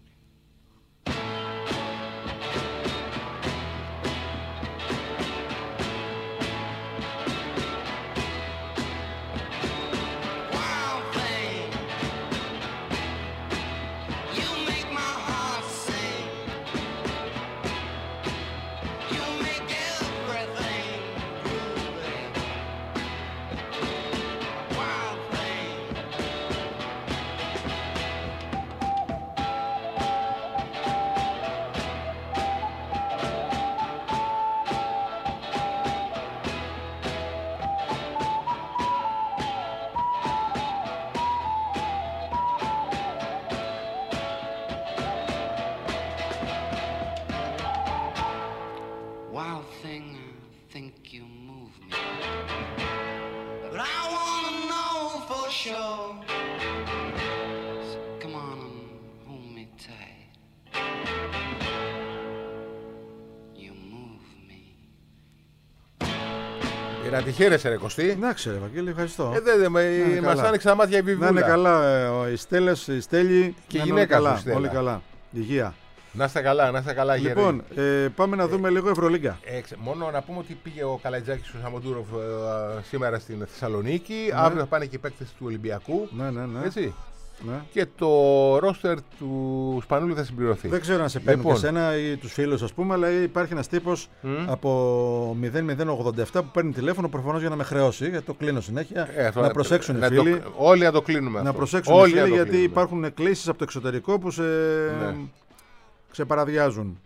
Wild thing, you make my heart sing. You make everything groovy. Wild thing. Wild thing, I think you move me, but I wanna know for sure. So come on and hold me tight. You move me. Να τη χαίρεσαι, ρε Κωστή. Εντάξει, ρε Βαγγέλη, ευχαριστώ. Ε, δεν, Να είναι δε, μας καλά. άνοιξε τα μάτια η Να βιβλία. είναι καλά, ε, οι Στέλλες, οι Στέλιοι. Και η να είναι γυναίκα όλα σου, καλά. Στέλλα. Όλοι καλά. Υγεία. Να είστε καλά, να είστε καλά, γεροί. Λοιπόν, ε, πάμε να δούμε λίγο Ευρωλίγκα. Ε, ξε- μόνο να πούμε ότι πήγε ο Καλατζάκης ο Σαμοντούροφ ε, σήμερα στην Θεσσαλονίκη. Ναι. Αύριο θα πάνε και οι παίκτες του Ολυμπιακού. Ναι, ναι, ναι. Έτσι. ναι. Και το ρόστερ του Σπανούλη θα συμπληρωθεί. Δεν ξέρω αν σε παίρνουν Λοιπόν. και εσένα ή τους φίλους, ας πούμε, αλλά υπάρχει ένας τύπος από μηδέν μηδέν ογδόντα επτά που παίρνει τηλέφωνο προφανώς για να με χρεώσει, γιατί το κλείνω συνέχεια. Ε, αυτό- να προσέξουν οι να φίλοι. Το, όλοι να το κλείνουμε Να αυτό. προσέξουν Όλοι οι να φίλοι, το γιατί κλείνουμε. υπάρχουν κλήσεις από το εξωτερικό που σε Ναι. ξεπαραδιάζουν.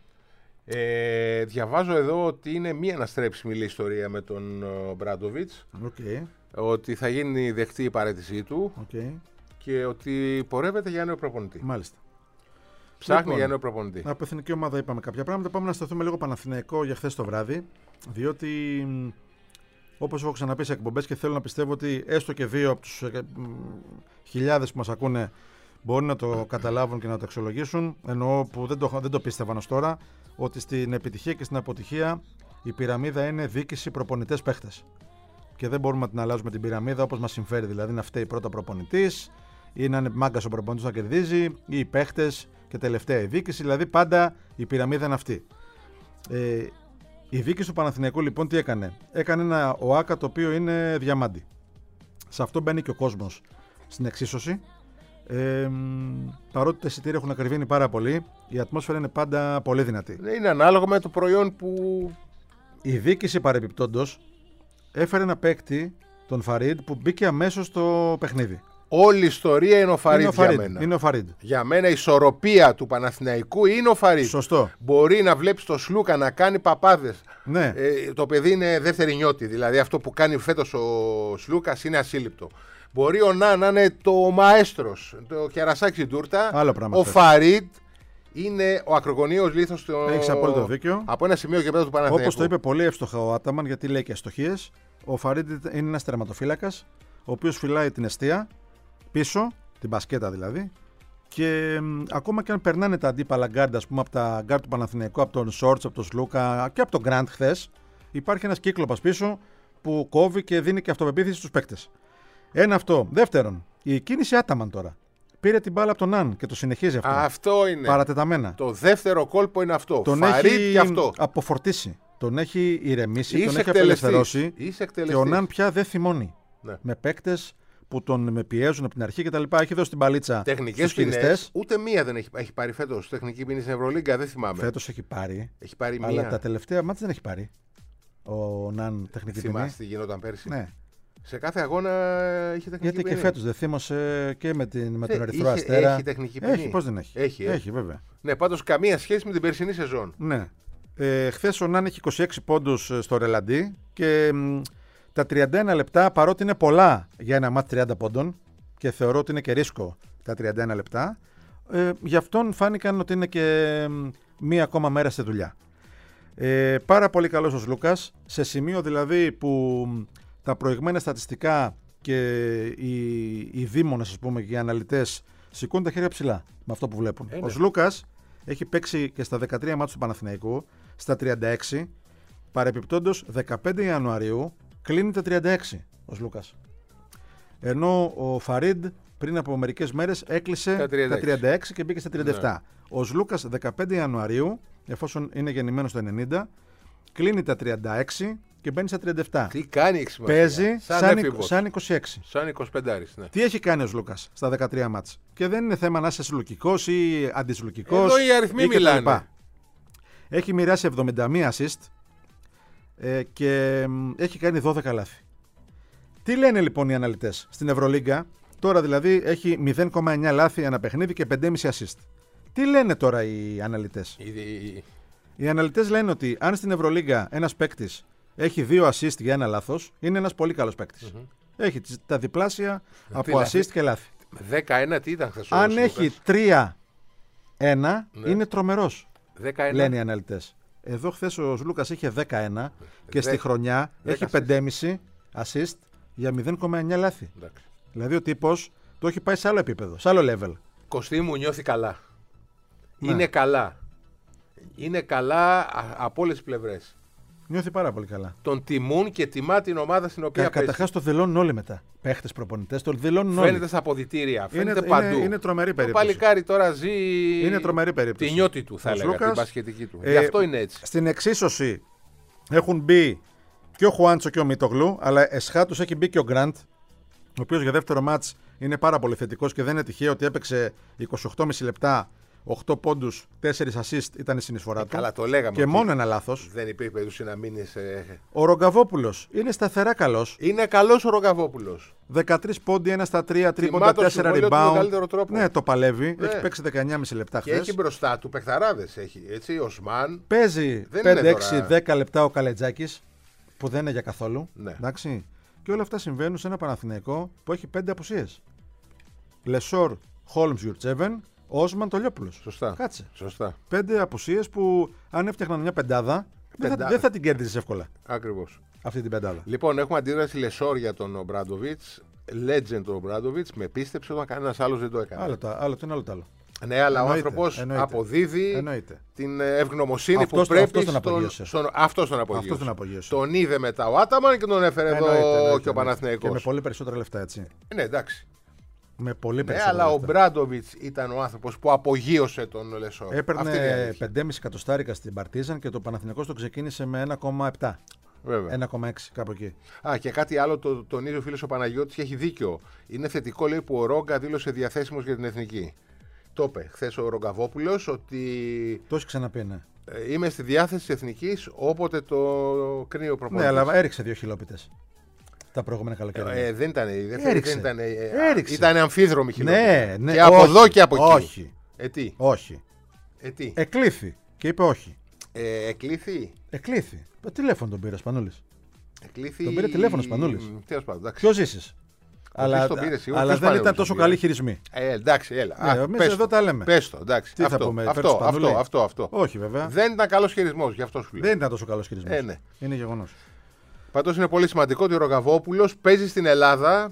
Ε, διαβάζω εδώ ότι είναι μία αναστρέψιμη ιστορία με τον ε, Μπράντοβιτς. Okay. Ότι θα γίνει δεκτή η παραίτησή του Okay. και ότι πορεύεται για νέο προπονητή. Μάλιστα. Ψάχνει Λοιπόν, για νέο προπονητή. Από εθνική ομάδα είπαμε κάποια πράγματα. Πάμε να σταθούμε λίγο Παναθηναϊκό για χθες το βράδυ. Διότι, μ, όπως έχω ξαναπεί σε εκπομπές και θέλω να πιστεύω ότι έστω και δύο από τους ε, μ, χιλιάδες που μας ακούνε μπορεί να το καταλάβουν και να το αξιολογήσουν. Εννοώ που δεν το, δεν το πίστευαν ως τώρα, ότι στην επιτυχία και στην αποτυχία η πυραμίδα είναι διοίκηση, προπονητές, παίχτες. Και δεν μπορούμε να την αλλάζουμε την πυραμίδα όπως μας συμφέρει. Δηλαδή να φταίει πρώτα προπονητής, ή να είναι μάγκας ο προπονητής να κερδίζει, ή οι παίχτες και τελευταία η διοίκηση. Δηλαδή πάντα η πυραμίδα είναι αυτή. Ε, η διοίκηση του Παναθηναϊκού λοιπόν τι έκανε? Έκανε ένα ΟΑΚΑ το οποίο είναι διαμάντι. Σε αυτό μπαίνει και ο κόσμος στην εξίσωση. Ε, παρότι τα εισιτήρια έχουν ακριβήνει πάρα πολύ, η ατμόσφαιρα είναι πάντα πολύ δυνατή. Είναι ανάλογα με το προϊόν που. Η διοίκηση παρεμπιπτόντως έφερε ένα παίκτη, τον Φαρίντ, που μπήκε αμέσως στο παιχνίδι. Όλη η ιστορία είναι ο Φαρίντ Είναι ο για Φαρίντ. μένα. Είναι ο Φαρίντ. Για μένα η ισορροπία του Παναθηναϊκού είναι ο Φαρίντ. Σωστό. Μπορεί να βλέπεις το Σλούκα να κάνει παπάδες. Ναι. Ε, το παιδί είναι δεύτερη νιώτη. Δηλαδή αυτό που κάνει φέτος ο Σλούκας είναι ασύλληπτο. Μπορεί ο Να να είναι το μαέστρος, το κερασάκι τούρτα. Άλλο πράγμα Ο θες. Φαρίντ είναι ο ακρογωνίος λίθος στο... Έχεις απόλυτο δίκιο. από ένα σημείο και μετά του Παναθηναϊκού. Όπως το είπε πολύ εύστοχα ο Άταμαν, γιατί λέει και αστοχίες, ο Φαρίντ είναι ένας τερματοφύλακας, ο οποίος φυλάει την εστία πίσω, την μπασκέτα δηλαδή. Και μ, ακόμα και αν περνάνε τα αντίπαλα γκάρντ, ας πούμε, από τα γκάρντ του Παναθηναϊκού, από τον Σόρτς, από τον Σλούκα και από τον Γκραντ χθες, υπάρχει ένας κύκλοπας πίσω που κόβει και δίνει και αυτοπεποίθηση στους παίκτες. Ένα αυτό. Δεύτερον, η κίνηση Άταμαν τώρα. Πήρε την μπάλα από τον Ναν και το συνεχίζει αυτό. Α, αυτό είναι. Παρατεταμένα. Το δεύτερο κόλπο είναι αυτό. Τον Φαρίτ έχει και αυτό. αποφορτήσει. Τον έχει ηρεμήσει, Είσαι τον έχει εκτελεστής. απελευθερώσει. Είσαι Και ο εκτελεστής. Ναν πια δεν θυμώνει. Ναι. Με παίκτες που τον με πιέζουν από την αρχή κτλ. Έχει δώσει την παλίτσα Τεχνικές στους χειριστές. ποινές, ούτε μία δεν έχει, έχει πάρει φέτος. Τεχνική ποινή στην Ευρωλίγκα, δεν θυμάμαι. Φέτος έχει πάρει. Έχει πάρει Αλλά μία. τα τελευταία μάτια δεν έχει πάρει. Ο Ναν τεχνική ποινή. Θυμάστε τι γινόταν πέρσι. Ναι. Σε κάθε αγώνα έχει τεχνική Γιατί ποινή. και φέτος δεν θύμωσε και με, την, με τον Ε, Ερυθρό είχε- Αστέρα. έχει τεχνική ποινή. Έχει, πώς δεν έχει. Έχει, ε. έχει βέβαια. Ναι, πάντως καμία σχέση με την περσινή σεζόν. Ναι. Ε, χθες ο Ναν έχει είκοσι έξι πόντους στο ρελαντί και μ, τα τριάντα ένα λεπτά, παρότι είναι πολλά για ένα μάτς τριάντα πόντων και θεωρώ ότι είναι και ρίσκο τα τριάντα ένα λεπτά, ε, γι' αυτόν φάνηκαν ότι είναι και μ, μία ακόμα μέρα στη δουλειά. Ε, πάρα πολύ καλός ο Λούκας, σε σημείο δηλαδή που μ, τα προηγμένα στατιστικά και οι, οι δήμονες, ας πούμε, και οι αναλυτές σηκώνουν τα χέρια ψηλά με αυτό που βλέπουν. Ε, ναι. Ο Λούκας έχει παίξει και στα δεκατρία μάτς του Παναθηναϊκού, στα τριάντα έξι, παρεπιπτόντως δεκαπέντε Ιανουαρίου κλείνει τα τριάντα έξι ο Λούκας. Ενώ ο Φαρίντ πριν από μερικές μέρες έκλεισε Τα τριάντα τα έξι. τριάντα έξι και μπήκε στα τριάντα επτά. Ναι. Ο Λούκας δεκαπέντε Ιανουαρίου, εφόσον είναι γεννημένος το ενενήντα, κλείνει τα τριάντα έξι και μπαίνει στα τριάντα επτά. Τι κάνει η σημασία. Παίζει σαν, σαν, έφηβος. σαν είκοσι έξι. Σαν εικοσιπέντε, ναι. Τι έχει κάνει ο Λούκας στα δεκατρία μάτς. Και δεν είναι θέμα να είσαι συλλογικός ή αντισυλλογικός. Εδώ οι αριθμοί ή κτλ. μιλάνε. Έχει μοιράσει εβδομήντα μία assist ε, και μ, έχει κάνει δώδεκα λάθη. Τι λένε λοιπόν οι αναλυτές στην Ευρωλίγκα? Τώρα δηλαδή έχει μηδέν κόμμα εννιά λάθη ένα παιχνίδι και πέντε κόμμα πέντε assist. Τι λένε τώρα οι αναλυτές? Η- η- Οι αναλυτές λένε ότι αν στην Ευρωλίγκα ένας παίκτης έχει δύο assist για ένα λάθος, είναι ένας πολύ καλός παίκτης. Έχει τις- τα διπλάσια από Δηλαδή, assist και λάθη. δέκα ένα τι ήταν χθες ο Αν Σλούκας? έχει τρία ένα, Ναι. είναι τρομερός, δέκα ένα. λένε οι αναλυτές. Εδώ χθες ο Λούκας είχε δέκα ένα και στη Δέκα- χρονιά δέκα έχει assist. πέντε κόμμα πέντε assist για μηδέν κόμμα εννιά λάθη. Εντάξει. Δηλαδή ο τύπος το έχει πάει σε άλλο επίπεδο, σε άλλο level. Κωστή μου νιώθει καλά. Ναι. Είναι καλά. Είναι καλά α- από όλες τις πλευρές. Νιώθει πάρα πολύ καλά. Τον τιμούν και τιμά την ομάδα στην οποία Κα, παίζει. καταρχάς το δηλώνουν όλοι μετά. Παίχτες, προπονητές, το δηλώνουν όλοι. Φαίνεται στα αποδυτήρια, φαίνεται είναι, παντού. είναι, είναι τρομερή Το περίπτωση. παλικάρι τώρα ζει Είναι τρομερή περίπτωση. τη νιώτη του, θα Ο έλεγα, Λούκας, την μπασκετική του. ε, Γι' αυτό είναι έτσι. Στην εξίσωση έχουν μπει και ο Χουάντσο και ο Μίτογλου, αλλά εσχάτως έχει μπει και ο Γκραντ, ο οποίος για δεύτερο μάτς είναι πάρα πολύ θετικός και δεν είναι τυχαίο ότι έπαιξε είκοσι οκτώ κόμμα πέντε λεπτά, οκτώ πόντους, τέσσερα assist ήταν η συνεισφορά του. Καλά, το λέγαμε. Και ότι μόνο ένα λάθος. Δεν υπήρχε περίπτωση να μείνει. Σε... Ο Ρογκαβόπουλος είναι σταθερά καλός. Είναι καλός ο Ρογκαβόπουλος. δεκατρία πόντι, ένα στα τρία, τρίποντα, Θυμάται το τέσσερα συμβόλαιο του με rebound. μεγαλύτερο τρόπο. Ναι, το παλεύει. Ναι. Έχει παίξει δεκαεννιά κόμμα πέντε λεπτά Και χθες. έχει μπροστά του παιχταράδες. Έχει έτσι, ο Σμαν. Παίζει Δεν πέντε είναι έξι τώρα- δέκα λεπτά ο Καλετζάκης, που δεν είναι για καθόλου. Ναι. Εντάξει. Και όλα αυτά συμβαίνουν σε ένα Παναθηναϊκό που έχει πέντε απουσίες. Λεσόρ, Χόλμς, Γιουρτσέβεν, Όσμαν, Τολιόπουλος. Σωστά. Κάτσε. Σωστά. Πέντε απουσίες που αν έφτιαχναν μια πεντάδα, δεν θα, Πεντάδα. δεν θα την κέρδιζες εύκολα Ακριβώς. αυτή την πεντάδα. Λοιπόν, έχουμε αντίδραση Λεσόρ για τον Ομπράντοβιτς. Legend ο Ομπράντοβιτς. Με πίστεψε όταν κανένας άλλος δεν το έκανε. Άλλο το, άλλο το ένα, άλλο το άλλο. Ναι, αλλά Εννοείται, ο άνθρωπος εννοείται. αποδίδει Εννοείται. την ευγνωμοσύνη Αυτός που τον- πρέπει αυτός τον στον, απογείωσε. στον, αυτός τον απογείωσε. Αυτός τον απογείωσε. Τον είδε μετά ο Άταμαν και τον έφερε εδώ Εννοείται, εννοείται, και ο εννοείται. Παναθηναϊκός. Και με πολύ περισσότερα λεφτά, έτσι. Ναι, εντάξει. Με πολύ Ναι, περισσότερα αλλά ο λεφτά. Μπράντοβιτς ήταν ο άνθρωπος που απογείωσε τον Λεσόρ. Αυτή είναι η Έπαιρνε αλήθεια. πέντε κόμμα πέντε εκατοστάρικα στην Παρτίζαν και το Παναθηναϊκός το ξεκίνησε με ένα κόμμα επτά. Βέβαια. ένα κόμμα έξι κάπου εκεί. Α, και κάτι άλλο το τονίζει ο φίλος ο Παναγιώτης και έχει δίκιο. Είναι θετικό, λέει, που ο Ρόγκα δήλωσε διαθέσιμος για την εθνική. Το είπε χθες ο Ρογκαβόπουλος ότι Το έχει ξαναπεί, ναι. ε, είμαι στη διάθεση της εθνικής όποτε το κρίνει ο προπονητής. Ναι, αλλά έριξε δύο χιλόπιτες τα προηγούμενα καλοκαίρια. Ε, δεν ήταν η δεύτερη, Έριξε. δεν ήταν. ε, Έριξε. Ήταν αμφίδρομη χιλόπιτα. Ναι, ναι. Και από όχι, εδώ και από εκεί. Όχι. Ε, τι, Όχι. ε, τι. Εκλήθη και είπε όχι. Ε, εκλήθη. Εκλήθη. Το τηλέφωνο τον πήρε Σπανούλης. Εκλήθη. Τον πήρε τηλέφωνο Σπανούλης. Μ, Τέλος πάντων, εντάξει. Ποιο ζήσει. Αλλά, τον πήρε σίγουρα, αλλά ποιος δεν πάλι ήταν τον τόσο πήρε. καλή χειρισμοί. Ε, εντάξει, έλα. Ναι, εμείς πες εδώ το. τα λέμε. Πες το, εντάξει. Τι θα αυτό, πούμε, υπέρ αυτό, του Σπανούλη? αυτό, αυτό, αυτό. Όχι, βέβαια. Δεν ήταν καλός χειρισμός, γι' αυτό σου λέω. Δεν ήταν τόσο καλό χειρισμό. Ε, ναι. Είναι γεγονό. Πάντως είναι πολύ σημαντικό ότι ο Ρογκαβόπουλος παίζει στην Ελλάδα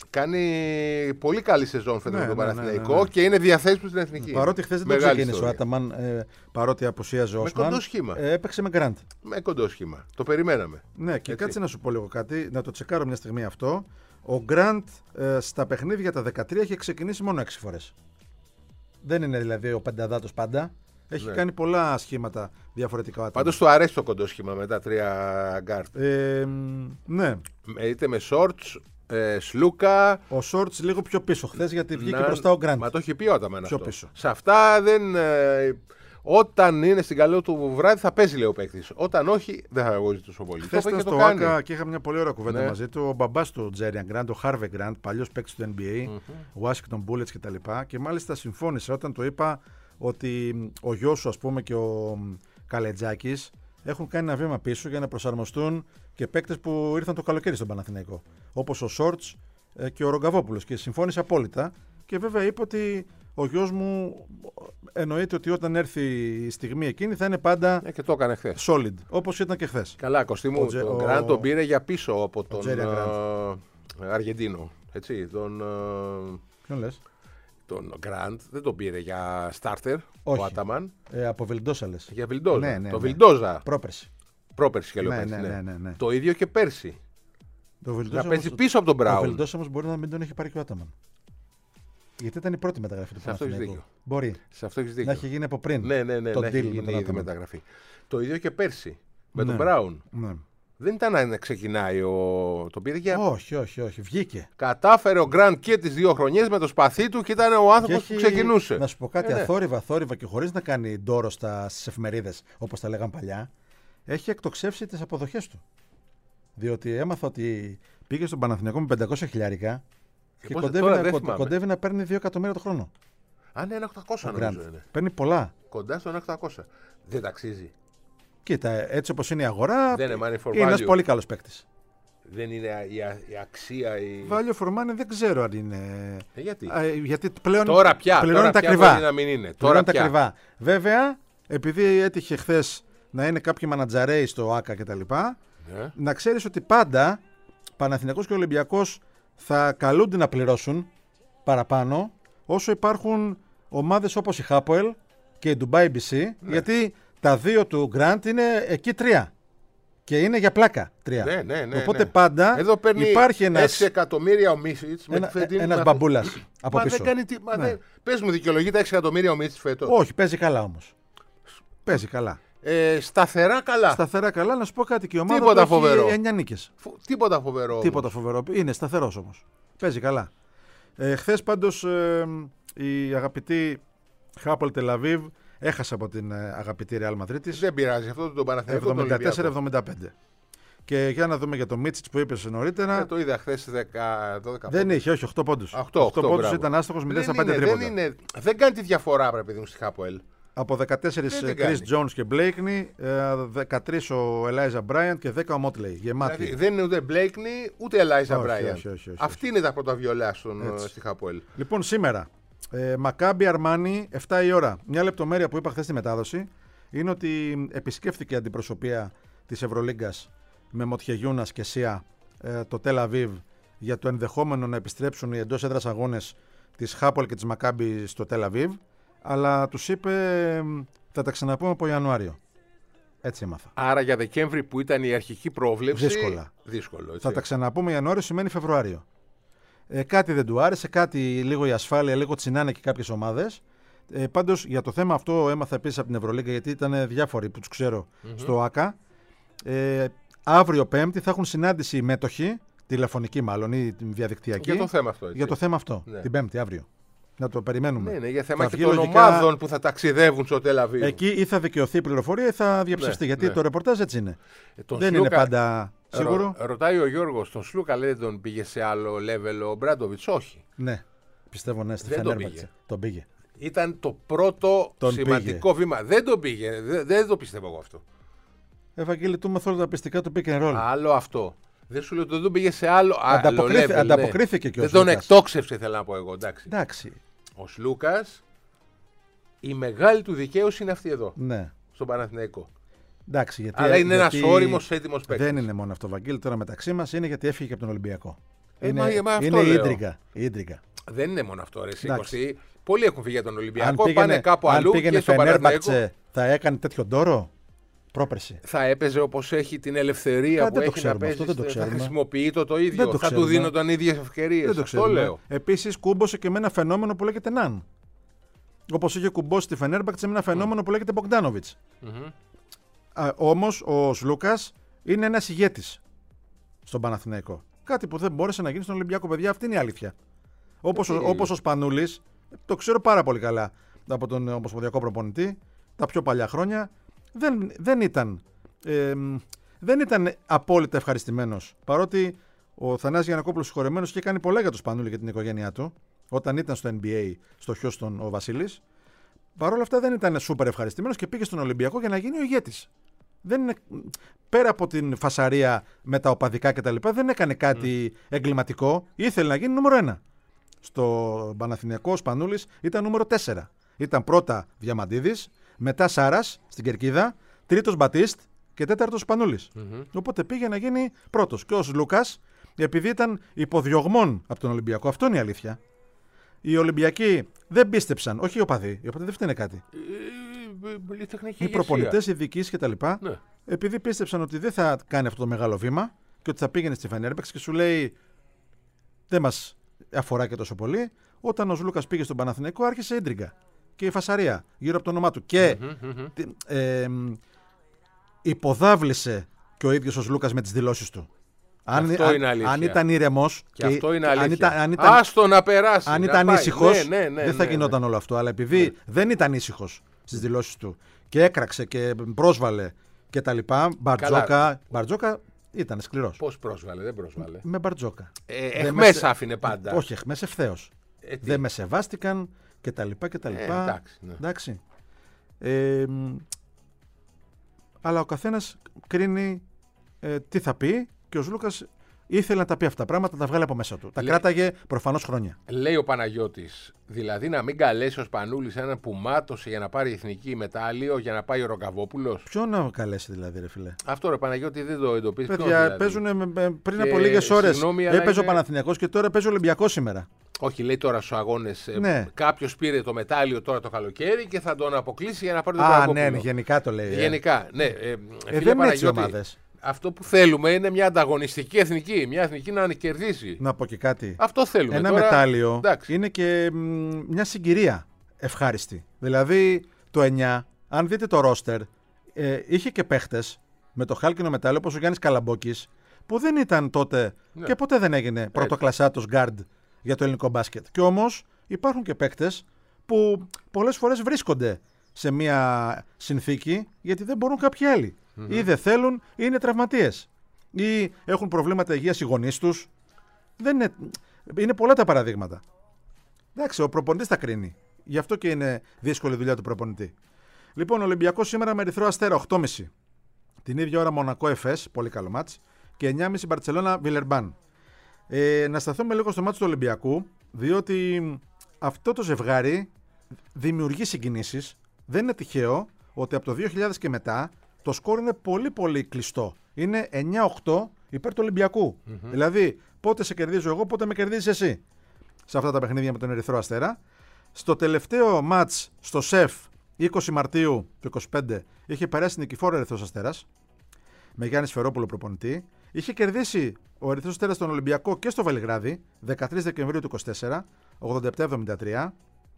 κάνει πολύ καλή σεζόν φέτος Ναι, με τον ναι, Παναθηναϊκό ναι, ναι, ναι. και είναι διαθέσιμο στην εθνική. Παρότι χθες δεν το Μεγάλη ξεκίνησε ο ιστορία. Άταμαν, ε, παρότι απουσίαζε ο Με Όσμαν. κοντό σχήμα. Ε, έπαιξε με Γκραντ. Με κοντό σχήμα. Το περιμέναμε. Ναι, και Έτσι. κάτσε να σου πω λίγο κάτι, να το τσεκάρω μια στιγμή αυτό. Ο Γκραντ ε, στα παιχνίδια τα δεκατρία έχει ξεκινήσει μόνο έξι φορές. Δεν είναι δηλαδή ο πενταδάτος πάντα. Έχει Ναι. κάνει πολλά σχήματα διαφορετικά ο Άταμαν. Πάντως του αρέσει το κοντό σχήμα με τα τρία γκάρτ. Ε, μ, ναι, Ε, Είτε με shorts, ε, σλούκα. ο Σόρτς λίγο πιο πίσω χθες γιατί βγήκε να- μπροστά ο Γκραντ. Μα το έχει πει ο Άταμαν Πιο αυτό. πίσω. Σε αυτά δεν. ε, όταν είναι στην καλό του βράδυ θα παίζει, λέει ο παίκτης. Όταν όχι, δεν θα αγωνίζει τόσο πολύ. Χθες Το είπε ήταν και στο το κάνει. Άκα και είχα μια πολύ ωραία κουβέντα Ναι. μαζί του. Ο μπαμπάς του Τζέριαν Γκραντ, ο Χάρβε Γκραντ, παλιός παίκτης του N B A, Washington Bullets κτλ. Και μάλιστα συμφώνησε όταν το είπα ότι ο γιος σου, ας πούμε, και ο Καλετζάκης έχουν κάνει ένα βήμα πίσω για να προσαρμοστούν και παίκτες που ήρθαν το καλοκαίρι στον Παναθηναϊκό. Όπως ο Σόρτς ε, και ο Ρογκαβόπουλος. Και συμφώνησε απόλυτα. Και βέβαια είπε ότι ο γιος μου εννοείται ότι όταν έρθει η στιγμή εκείνη θα είναι πάντα Ε, και το έκανε χθε. solid. Όπως ήταν και χθες. Καλά, Κωστή μου, Ο Τζε- τον ο- Γκραντ τον πήρε για πίσω από τον Τζέρι ε, Αργεντίνο. Έτσι, τον, ε, Ποιον λες? τον Γκραντ δεν τον πήρε για starter Όχι. ο Άταμαν. Ε, από Βιλντόσα λες. Για Βιλντόζα. Ναι, ναι, το ναι. Βιλντόζα. Πρόπερση. Πρόπερση και λέω Ναι, πέρσι, ναι, ναι. ναι, ναι, ναι. Το ίδιο και πέρσι. Το Βιλντόσα Να παίζει όμως- πίσω από τον Ο Μπράουν. Βιλντόσα όμως μπορεί να μην τον έχει πάρει και ο Άταμαν. Γιατί ήταν η πρώτη μεταγραφή του Σε αυτό έχεις Παναθηναϊκού. δίκιο. Μπορεί. Σε αυτό έχει Να δίκιο. έχει γίνει από πριν. Ναι, ναι, ναι, το να έχει deal γίνει με τον ήδη Άταμαν. μεταγραφή. Το ίδιο και πέρσι. Με Ναι. τον Μπράουν. Ναι. Δεν ήταν να ξεκινάει ο. Τον πήρε για. Όχι, όχι, όχι. Βγήκε. Κατάφερε ο Γκραντ και τι δύο χρονιές με το σπαθί του και ήταν ο άνθρωπο Και που ξεκινούσε. Να σου πω κάτι, Ε, ναι. αθόρυβα, αθόρυβα και χωρίς να κάνει ντόρο στις εφημερίδες, όπως τα λέγαν παλιά, έχει εκτοξεύσει τις αποδοχές του. Διότι έμαθα ότι πήγε στον Παναθηναϊκό με πεντακόσια χιλιάρικα και πόσα κοντεύει τώρα, να, δεν κο- θυμάμαι. κοντεύει να παίρνει δύο εκατομμύρια το χρόνο. Αν είναι οκτακόσια Ο νομίζω Γκραντ. είναι. Παίρνει πολλά. Κοντά στον οκτακόσια. Δεν ταξίζει. Κοίτα, έτσι όπως είναι η αγορά, Δεν είναι money for είναι ένας value. πολύ καλός παίκτης. Δεν είναι η, α- η αξία. Η... Value for money δεν ξέρω αν είναι. Ε, γιατί. Α, γιατί πλέον Τώρα πια. πληρώνει Τώρα τα πια ακριβά. μπορεί να μην είναι. Τώρα Πληρώνει τα πια. ακριβά. Βέβαια, επειδή έτυχε χθε να είναι κάποιοι μανατζαρέοι στο ΆΚΑ κτλ., Ναι. να ξέρεις ότι πάντα Παναθηναϊκός και Ολυμπιακός θα καλούνται να πληρώσουν παραπάνω όσο υπάρχουν ομάδες όπως η Χάποελ και η Dubai μπι σι, Ναι. γιατί τα δύο του Grant είναι εκεί τρία. Και είναι για πλάκα τρία. Ναι, ναι, ναι, Οπότε ναι. πάντα Εδώ παίρνει υπάρχει ένας, έξι εκατομμύρια ο Μίσιτς με ένα, τη φετινή- ένας με- μπαμπούλας από Μα πίσω. δεν κάνει τι. Μα Ναι. δεν... Πες μου, δικαιολογείται έξι εκατομμύρια ο Μίσιτς φέτος. Όχι, παίζει καλά όμως. Παίζει καλά. Ε, σταθερά καλά. Σταθερά καλά, να σου πω κάτι. Και η ομάδα Τίποτα του έχει φοβερό. εννιά νίκες. Φου- Τίποτα φοβερό. Τίποτα φοβερό. Είναι σταθερός όμως. Παίζει καλά. Ε, χθες πάντως ε, η αγαπητή Χάπολ Τελαβίβ έχασε από την ε, αγαπητή Ρεάλ Μαδρίτης Δεν πειράζει αυτό το Παναθηναϊκό. τον εβδομήντα τέσσερα Ολυμπιακό. εβδομήντα πέντε. Και για να δούμε για το Μίτσιτς που είπες νωρίτερα. Ε, το είδα χθε δώδεκα Δεν είχε, όχι, οκτώ πόντους. οκτώ, οκτώ οκτώ, πόντους μπράβο. ήταν άστοχος, μηδέν στα Δεν πέντε είναι, τρίποτα. δεν, είναι, δεν κάνει τη διαφορά, πρέπει παιδί μου, στη Χάποελ. Από δεκατέσσερα Δεν την Chris κάνει. Jones και Blakeney, ε, δεκατρία ο Eliza Bryant και δέκα ο Motley. Γεμάτη. Δηλαδή, δεν είναι ούτε Μπλέικνι ούτε Ελάιζα Όχι, Μπράιαν. όχι, όχι, όχι, Αυτή είναι τα πρώτα βιολιά στον, Έτσι. στη Χάποελ. Λοιπόν, σήμερα, ε, Μακάμπι Αρμάνι, επτά η ώρα. Μια λεπτομέρεια που είπα χθες στη μετάδοση είναι ότι επισκέφθηκε αντιπροσωπεία της Ευρωλίγκας με Μοτιεγιούνας και Σία ε, το Τελ Αβίβ για το ενδεχόμενο να επιστρέψουν οι εντός έδρας αγώνες της Χάπολ και της Μακάμπι στο Τελ Αβίβ, αλλά τους είπε ε, θα τα ξαναπούμε από Ιανουάριο. Έτσι έμαθα. Άρα για Δεκέμβρη που ήταν η αρχική πρόβλεψη. Δύσκολα. Δύσκολο, έτσι. Θα τα ξαναπούμε Ιανουάριο σημαίνει Φεβρουάριο. Ε, κάτι δεν του άρεσε, κάτι λίγο η ασφάλεια, λίγο τσινάνε και κάποιες ομάδες. Ε, πάντως για το θέμα αυτό έμαθα επίσης από την Ευρωλίγκα, γιατί ήταν διάφοροι που τους ξέρω Mm-hmm. στο ΆΚΑ. Ε, αύριο Πέμπτη θα έχουν συνάντηση οι μέτοχοι, τηλεφωνική μάλλον ή διαδικτυακή, Για το θέμα αυτό. Έτσι. για το θέμα αυτό. Ναι. Την Πέμπτη, αύριο. Να το περιμένουμε. Ναι, ναι, για θέμα Θα και βγει των λογικά- ομάδων που θα ταξιδεύουν στο Τελαβίβ. Εκεί ή θα δικαιωθεί η πληροφορία ή θα διαψευστεί. Ναι, γιατί ναι. το ρεπορτάζ έτσι είναι. Ε, τον Δεν Σλούκα- είναι πάντα σίγουρο. Ρω- ρωτάει ο Γιώργος, τον Σλούκα λέει δεν τον πήγε σε άλλο level ο Μπράντοβιτς. Όχι. Ναι, πιστεύω ναι, στη Δεν τον Φενέρμπαχτσε. πήγε. Τον πήγε. Ήταν το πρώτο Τον σημαντικό βήμα. Δεν τον πήγε. Δεν, δεν το πιστεύω εγώ αυτό. Ευαγγέλη του μαθαίνω τα πιστικά του pick and roll. Άλλο αυτό. Δεν σου λέω ότι δεν τον πήγε σε άλλο, Ανταποκρίθη- άλλο level. ανταποκρίθηκε ναι. και ο Δεν τον Σλούκας. εκτόξευσε, θέλω να πω εγώ. Εντάξει. Εντάξει. Ο Σλούκας, η μεγάλη του δικαίωση είναι αυτή εδώ, Ναι. στον Παναθηναϊκό. Εντάξει, γιατί, Αλλά είναι γιατί ένας όριμος, έτοιμος παίκτης. Δεν είναι μόνο αυτό, Βαγγέλη, τώρα μεταξύ μας είναι γιατί έφυγε και από τον Ολυμπιακό. Ε, είναι μα, μα αυτό είναι η λέω. ίντρικα. Η ίντρικα. Δεν είναι μόνο αυτό, ρε. Εντάξει. Σήκωση. Πολλοί έχουν φύγει για τον Αν Ολυμπιακό. πήγαινε, Πάνε κάπου αν αλλού πήγαινε και στο Παναθηναϊκό. Φενέρμπαχτσε, θα έκανε τέτοιο ντόρο πρόπερση. Θα έπαιζε όπως έχει την ελευθερία Κα, που δεν το έχει ξέρουμε, να παίζει. αυτό δεν το Θα ξέρουμε. χρησιμοποιεί το το Δεν ίδιο. το Θα ξέρουμε. του δίνονταν ίδιες ευκαιρίες. Δεν το Αυτό ξέρουμε. λέω. Επίσης κούμπωσε και με ένα φαινόμενο που λέγεται Ναν. Όπως είχε κουμπώσει τη Φενέρμπαχτσε με ένα φαινόμενο mm. που λέγεται Μπογκντάνοβιτς. Mm-hmm. Όμως ο Σλούκας είναι ένας ηγέτης στον Παναθηναϊκό. Κάτι που δεν μπόρεσε να γίνει στον Ολυμπιακό, παιδιά. Αυτή είναι η αλήθεια. Όπως, ο, όπως ο Σπανούλης, το ξέρω πάρα πολύ καλά από τον ομοσπονδιακό προπονητή, τα πιο παλιά χρόνια, δεν, δεν, ήταν, ε, δεν ήταν απόλυτα ευχαριστημένος. Παρότι ο Θανάσης Γιαννακόπουλος συγχωρεμένος είχε κάνει πολλά για τον Σπανούλη και την οικογένειά του, όταν ήταν στο N B A, στο Houston ο Βασίλης. Παρ' όλα αυτά δεν ήταν σούπερ ευχαριστημένος και πήγε στον Ολυμπιακό για να γίνει ο ηγέτης. Δεν είναι, πέρα από την φασαρία με τα οπαδικά κτλ., δεν έκανε κάτι mm. εγκληματικό. Ήθελε να γίνει νούμερο ένα. Στο Παναθηναϊκό ο Σπανούλης ήταν νούμερο τέσσερα. Ήταν πρώτα Διαμαντίδης, μετά Σάρας στην Κερκίδα, τρίτος Μπατίστ και τέταρτος Σπανούλης. Mm-hmm. Οπότε πήγε να γίνει πρώτος. Και ο Λούκας, επειδή ήταν υποδιωγμών από τον Ολυμπιακό, αυτό είναι η αλήθεια. Οι Ολυμπιακοί δεν πίστεψαν, όχι οι οπαδοί, οι οπαδοί δεν φταίνε κάτι. Οι προπονητές, οι διοικήσεις κτλ. Ναι. Επειδή πίστεψαν ότι δεν θα κάνει αυτό το μεγάλο βήμα και ότι θα πήγαινε στη Φενέρμπαχτσε και σου λέει δεν μας αφορά και τόσο πολύ, όταν ο Λούκας πήγε στον Παναθηναϊκό άρχισε ίντριγκα και η φασαρία γύρω από το όνομά του. Και mm-hmm. ε, υποδάβλησε και ο ίδιος ο Λούκας με τις δηλώσεις του. Αν, αυτό αν, είναι αλήθεια. αν ήταν ήρεμος. Και αυτό είναι αλήθεια. Αν ήταν, αν ήταν, Άστο να περάσει. Αν να ήταν πάει. ήσυχος, ναι, ναι, ναι, δεν θα ναι, γινόταν ναι. όλο αυτό. Αλλά επειδή ναι. δεν ήταν ήσυχος στις δηλώσεις του και έκραξε και πρόσβαλε και τα λοιπά, Μπαρτζόκα, Μπαρτζόκα ήταν σκληρός. Πώς πρόσβαλε, δεν πρόσβαλε. Με Μπαρτζόκα. Ε, εχμές σε... άφηνε πάντα. Όχι, εχμές ευθέως. Ε, δεν με σεβάστηκαν και τα λοιπά και τα λοιπά. Ε, εντάξει. Ναι. εντάξει. Ε, αλλά ο καθένας κρίνει ε, τι θα πει και ο Λούκας ήθελε να τα πει αυτά τα πράγματα, τα βγάλει από μέσα του. Τα Λέ... κράταγε προφανώς χρόνια. Λέει ο Παναγιώτης, δηλαδή να μην καλέσει ο Σπανούλης έναν που μάτωσε για να πάρει εθνική μετάλλιο για να πάει ο Ρογκαβόπουλος. Ποιον να καλέσει δηλαδή, ρε φίλε. Αυτό ρε Παναγιώτη δεν το εντοπίζει. Παιδιά, δηλαδή. παίζουν πριν και από λίγες ώρες. Έπαιζε είναι... ο Παναθηναϊκός και τώρα παίζει ο Ολυμπιακός σήμερα. Όχι, λέει τώρα στους αγώνες. Ναι. Κάποιος πήρε το μετάλλιο τώρα το καλοκαίρι και θα τον αποκλείσει για να πάρει το Α, Ρογκαβόπουλο. ναι, ναι, γενικά το λέει. Γενικά, ναι. Ε, ε, δεν είναι έτσι ομάδες. Αυτό που θέλουμε είναι μια ανταγωνιστική εθνική. Μια εθνική να κερδίσει. Να πω και κάτι. Αυτό θέλουμε. Ένα τώρα... μετάλλιο εντάξει. είναι και μ, μια συγκυρία ευχάριστη. Δηλαδή το εννιά, αν δείτε το ρόστερ, ε, είχε και παίχτες με το χάλκινο μετάλλιο όπως ο Γιάννης Καλαμπόκης, που δεν ήταν τότε ναι. και ποτέ δεν έγινε πρωτοκλασσάτος γκάρντ για το ελληνικό μπάσκετ. Και όμως υπάρχουν και παίχτες που πολλές φορές βρίσκονται σε μια συνθήκη γιατί δεν μπορούν κάποιοι άλλοι. Mm-hmm. Ή δεν θέλουν ή είναι τραυματίες. Ή έχουν προβλήματα υγείας οι γονείς τους. Δεν είναι... είναι πολλά τα παραδείγματα. Εντάξει, ο προπονητής τα κρίνει. Γι' αυτό και είναι δύσκολη η δουλειά του προπονητή. Λοιπόν, ο Ολυμπιακός σήμερα με Ερυθρό Αστέρα οκτώ και μισή. Την ίδια ώρα Μονακό Εφές, πολύ καλό μάτς. Και εννιά και μισή Μπαρτσελώνα Βιλερμπάν. Ε, να σταθούμε λίγο στο μάτς του Ολυμπιακού, διότι αυτό το ζευγάρι δημιουργεί συγκινήσεις. Δεν είναι τυχαίο ότι από το δύο χιλιάδες και μετά το σκορ είναι πολύ πολύ κλειστό. Είναι εννιά οκτώ υπέρ του Ολυμπιακού. Mm-hmm. Δηλαδή, πότε σε κερδίζω εγώ, πότε με κερδίζεις εσύ. Σε αυτά τα παιχνίδια με τον Ερυθρό Αστέρα. Στο τελευταίο μάτς στο ΣΕΦ, είκοσι Μαρτίου του είκοσι πέντε, είχε περάσει νικηφόρο ο Ερυθρός Αστέρας, με Γιάννη Σφερόπουλο προπονητή. Είχε κερδίσει ο Ερυθρός Αστέρας τον Ολυμπιακό και στο Βελιγράδι, δεκατρείς Δεκεμβρίου του είκοσι τέσσερα, ογδόντα επτά εβδομήντα τρία.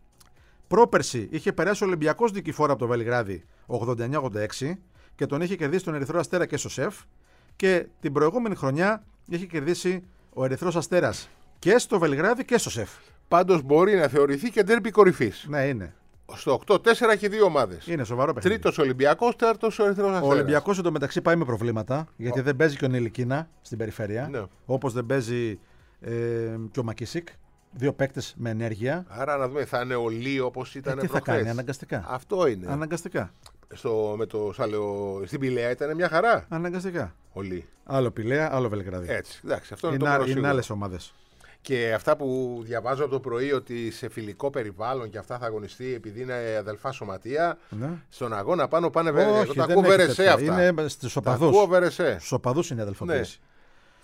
Πρόπερση είχε περάσει ο Ολυμπιακός νικηφόρο από το Βελιγράδι, ογδόντα εννιά ογδόντα έξι, και τον είχε κερδίσει τον Ερυθρό Αστέρα και στο ΣΕΦ. Και την προηγούμενη χρονιά είχε κερδίσει ο Ερυθρός Αστέρας και στο Βελιγράδι και στο ΣΕΦ. Πάντως μπορεί να θεωρηθεί και ντέρμπι κορυφής. Ναι, είναι. Στο οκτώ τέσσερα έχει δύο ομάδες. Είναι σοβαρό παιχνίδι. Τρίτος Ολυμπιακός, τέταρτος ο Ερυθρός Αστέρας. Ο Ολυμπιακός εντωμεταξύ πάει με προβλήματα, γιατί oh. δεν παίζει και ο Νιλικίνα στην περιφέρεια. Ναι. Όπως δεν παίζει ε, και ο Μακίσικ. Δύο παίκτες με ενέργεια. Άρα να δούμε, θα είναι ο Λί όπως ήταν προχθές. Τι θα κάνει, αναγκαστικά. Αυτό είναι. Αναγκαστικά. Στο, με το Σάλεο, στην Πηλαία ήταν μια χαρά. Αναγκαστικά. Ο Λί. Άλλο Πηλαία, άλλο Βελιγράδι. Έτσι, εντάξει, αυτό είναι, είναι το πρώτο. Είναι άλλες ομάδες. Και αυτά που διαβάζω από το πρωί ότι σε φιλικό περιβάλλον και αυτά θα αγωνιστεί επειδή είναι αδελφά σωματεία. Ναι. Στον αγώνα πάνω πάνε βερεσέ. Τα ακούω βερεσέ αυτά. Είναι στους οπαδούς. Τα ακούω βερεσέ. Στους οπαδούς είναι η αδελφοποίηση. Ναι.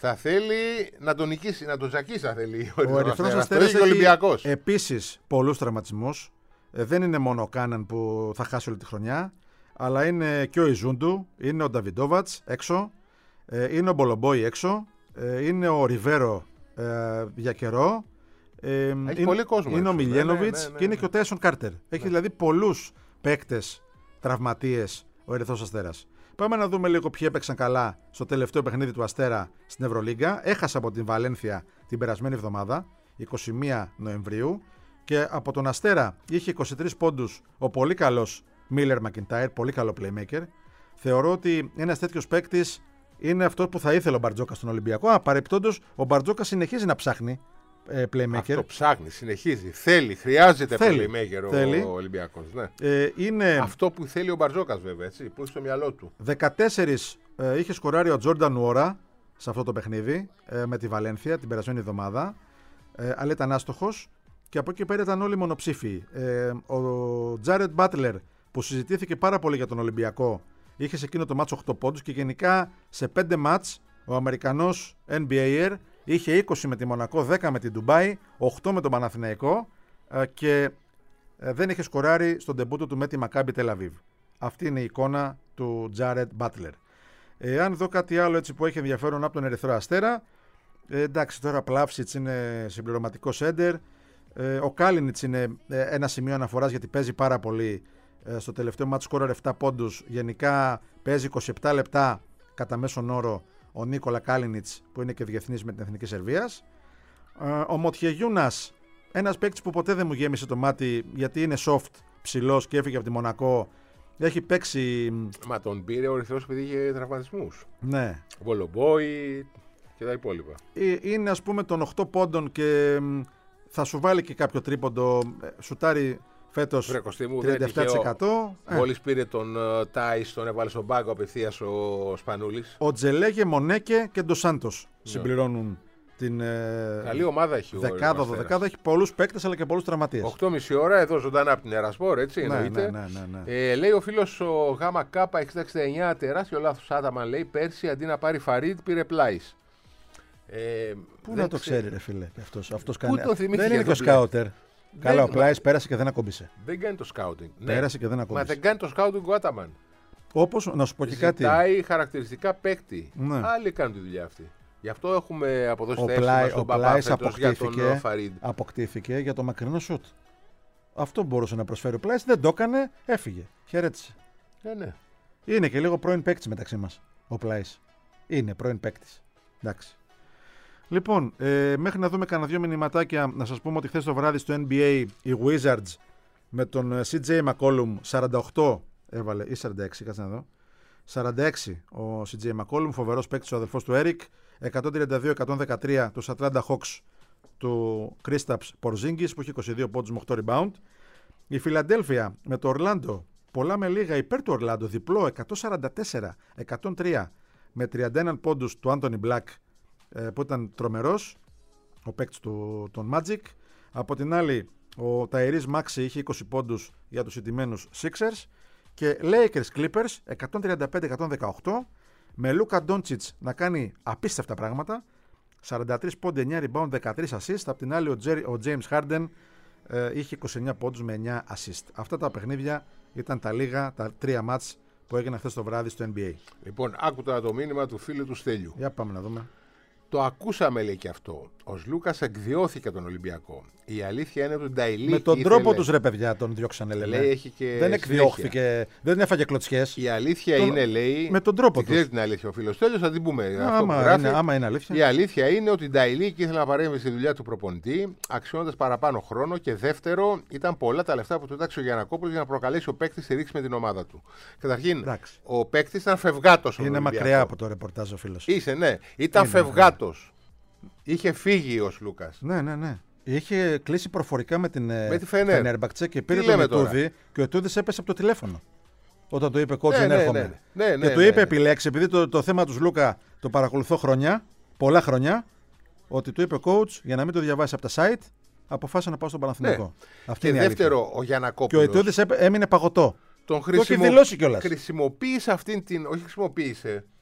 Θα θέλει να τον νικήσει, να τον ζακίσει. Θα θέλει Ο Ερυθρός Αστέρας έχει επίσης πολλούς τραυματισμούς. Ε, δεν είναι μόνο ο Κάναν που θα χάσει όλη τη χρονιά, αλλά είναι και ο Ιζούντου, είναι ο Νταβιντόβατς έξω, ε, είναι ο Μπολομπόι έξω, ε, είναι ο Ριβέρο ε, για καιρό. Ε, Έχει είναι, πολύ κόσμο. Είναι ο Μιλιένοβιτς ναι, ναι, ναι, και είναι και ο Τάισον Κάρτερ. Έχει ναι. δηλαδή πολλούς παίκτες τραυματίες ο Ερυθρός Αστέρας. Πάμε να δούμε λίγο ποιοι έπαιξαν καλά στο τελευταίο παιχνίδι του Αστέρα στην Ευρωλίγκα. Έχασε από την Βαλένθια την περασμένη εβδομάδα, εικοστή πρώτη Νοεμβρίου, και από τον Αστέρα είχε είκοσι τρεις πόντους ο πολύ καλός Μίλερ Μακιντάιρ, πολύ καλό playmaker. Θεωρώ ότι ένας τέτοιος παίκτης είναι αυτό που θα ήθελε ο Μπαρτζόκας στον Ολυμπιακό. Α, παρεπτόντως, ο Μπαρτζόκας συνεχίζει να ψάχνει ε, playmaker. Αυτό ψάχνει, συνεχίζει. Θέλει, χρειάζεται θέλει, playmaker θέλει. ο Ολυμπιακός. Ναι. Ε, είναι... Αυτό που θέλει ο Μπαρτζόκας, βέβαια, έτσι, που έχει στο μυαλό του. δεκατέσσερις ε, είχε σκοράρει ο Τζόρνταν Ουόρα σε αυτό το παιχνίδι ε, με τη Βαλένθια την περασμένη εβδομάδα, ε, αλλά ήταν άστοχος. Και από εκεί πέρα ήταν όλοι μονοψήφοι. Ε, ο Τζάρετ Μπάτλερ, που συζητήθηκε πάρα πολύ για τον Ολυμπιακό, είχε σε εκείνο το μάτς οκτώ πόντους και γενικά σε πέντε μάτς ο Αμερικανός N B A-er είχε είκοσι με τη Μονακό, δέκα με την Ντουμπάι, οκτώ με τον Παναθηναϊκό ε, και ε, δεν είχε σκοράρει στον ντεμπούτο του με τη Μακάμπι Τελαβίβ. Αυτή είναι η εικόνα του Τζάρετ Μπάτλερ. Ε, αν δω κάτι άλλο έτσι που έχει ενδιαφέρον από τον Ερυθρό Αστέρα, ε, εντάξει, τώρα Πλάψιτς είναι συμπληρωματικό σέντερ. Ε, ο Κάλινιτς είναι ε, ένα σημείο αναφοράς γιατί παίζει πάρα πολύ. Ε, στο τελευταίο μάτι σκόραρε επτά πόντους. Γενικά παίζει είκοσι επτά λεπτά κατά μέσον όρο ο Νίκολα Κάλινιτς, που είναι και διεθνής με την Εθνική Σερβίας. Ε, ο Μοτιεγιούνας, ένας παίκτης που ποτέ δεν μου γέμισε το μάτι γιατί είναι soft, ψηλός και έφυγε από τη Μονακό. Έχει παίξει. Μα τον πήρε ο Ερυθρός επειδή είχε τραυματισμούς. Ναι. Βολομπόι και τα υπόλοιπα. Ε, είναι ας πούμε των οκτώ πόντων και θα σου βάλει και κάποιο τρίποντο. Σουτάρει φέτος τριάντα επτά τοις εκατό. Μόλις πήρε τον uh, Τάις, τον έβαλε στον πάγκο απευθείας ο Σπανούλης. Ο Τζελέγε, Μονέκε και Ντος Σάντος συμπληρώνουν την ε, καλή ομάδα έχει δεκάδα, δωδεκάδα. Έχει πολλούς παίκτες αλλά και πολλούς τραυματίες. οκτώ και μισή ώρα εδώ ζωντανά από την Ερασπόρ, έτσι ναι, εννοείται. Ναι, ναι, ναι, ναι. Ε, λέει ο φίλος ο Γάμα Κάπα εξήντα εξήντα εννιά, τεράστιο λάθος Άταμαν, λέει πέρσι αντί να πάρει Φαρίτ πήρε Πλάις. Ε, Πού να το ξέρει, ρε φίλε, αυτός, αυτός Πού κάνει. τον θυμήθηκε. Δεν είναι και ο σκάουτερ. Καλά, ο Πλάις πέρασε και δεν ακόμπησε. Δεν κάνει το σκάουτινγκ. Πέρασε και δεν ακόμπησε. Μα δεν κάνει το σκάουτινγκ ο Άταμαν. Όπως, να σου πω και κάτι. Ζητάει χαρακτηριστικά παίκτη. Ναι. Άλλοι κάνουν τη δουλειά αυτή. Γι' αυτό έχουμε αποδώσει ο τα εύσημα στον Παπά φέτος για τον Φαρίτ. Αποκτήθηκε για το μακρινό σουτ. Αυτό μπορούσε να προσφέρει ο Πλάις. Δεν το έκανε, έφυγε. Χαιρέτησε. Ε, ναι. Είναι και λίγο πρώην παίκτης μεταξύ μας ο Πλάις. Είναι πρώην παίκτης. Εντάξει. Λοιπόν, ε, μέχρι να δούμε κανένα δύο μηνυματάκια, να σας πούμε ότι χθες το βράδυ στο N B A οι Wizards με τον σι τζέι McCollum σαράντα οκτώ έβαλε, ή σαράντα έξι, κάτσε να δω. σαράντα έξι ο σι τζέι McCollum, φοβερός παίκτης ο αδελφός του Eric. εκατόν τριάντα δύο εκατόν δεκατρία τους Atlanta Hawks του Kristaps Porzingis που έχει είκοσι δύο πόντους με οκτώ rebound. Η Φιλαντέλφια με το Ορλάντο, πολλά με λίγα υπέρ του Ορλάντο, διπλό εκατόν σαράντα τέσσερα εκατόν τρία με τριάντα ένα πόντους του Anthony Black, που ήταν τρομερός, ο παίκτης του, των Magic. Από την άλλη ο Tyrese Maxey είχε είκοσι πόντους για τους ηττημένους Sixers. Και Lakers Clippers εκατόν τριάντα πέντε εκατόν δεκαοκτώ με Luka Doncic να κάνει απίστευτα πράγματα, σαράντα τρία πόντους, εννιά rebound, δεκατρία assist. Απ' την άλλη ο, Jerry, ο James Harden ε, είχε είκοσι εννιά πόντους με εννιά assist. Αυτά τα παιχνίδια ήταν τα λίγα, τα τρία μάτς που έγιναν χθες το βράδυ στο N B A. Λοιπόν, άκουτα το μήνυμα του φίλου του Στέλιου. Για πάμε να δούμε. Το ακούσαμε, λέει και αυτό. Ο Λούκας εκδιώθηκε τον Ολυμπιακό. Η αλήθεια είναι ότι τον Νταϊλί. Με τον ήθελε... τρόπο τους ρε παιδιά τον διώξανε, λέμε. Λέει, έχει και δεν εκδιώχθηκε, δεν έφαγε κλωτσιές. Η αλήθεια τον... είναι, λέει. Με τον τρόπο του. Δεν την αλήθεια ο φίλος Τέλειος, θα την πούμε. Άμα, είναι, άμα είναι αλήθεια. Η αλήθεια είναι ότι η Νταϊλί ήθελε να παρέμβει στη δουλειά του προπονητή, αξιώνοντας παραπάνω χρόνο. Και δεύτερο, ήταν πολλά τα λεφτά που του έταξε ο Γιαννακόπουλος για να προκαλέσει ο παίκτη στη ρήξη με την ομάδα του. Καταρχήν, εντάξει. Ο παίκτη ήταν φευγάτος. Είναι μακριά από το ρεπορτάζ ο φίλος. Είσαι, ναι. Ήταν φευγάτος. Είχε φύγει ο Λούκας. Ναι, ναι, ναι. Είχε κλείσει προφορικά με την Φενέρμπαχτσε και πήρε τον Ετούδη και ο Ετούδης έπεσε από το τηλέφωνο. Όταν το είπε coach, δεν ναι, έρχομαι. Ναι, ναι, ναι, και του ναι, είπε ναι. επιλέξει, επειδή το, το θέμα του Λούκα το παρακολουθώ χρόνια, πολλά χρόνια, ότι του είπε coach για να μην το διαβάσει από τα site, αποφάσισε να πάω στον Παναθηναϊκό. Ναι. Αυτή και είναι η δεύτερο, αλήθεια. ο Γιαννακόπουλος. Και ο Ετούδης έμεινε παγωτό. Τον χρησιμο... το έχει δηλώσει κιόλας. Χρησιμοποίησε αυτήν την. Όχι, χρησιμοποίησε.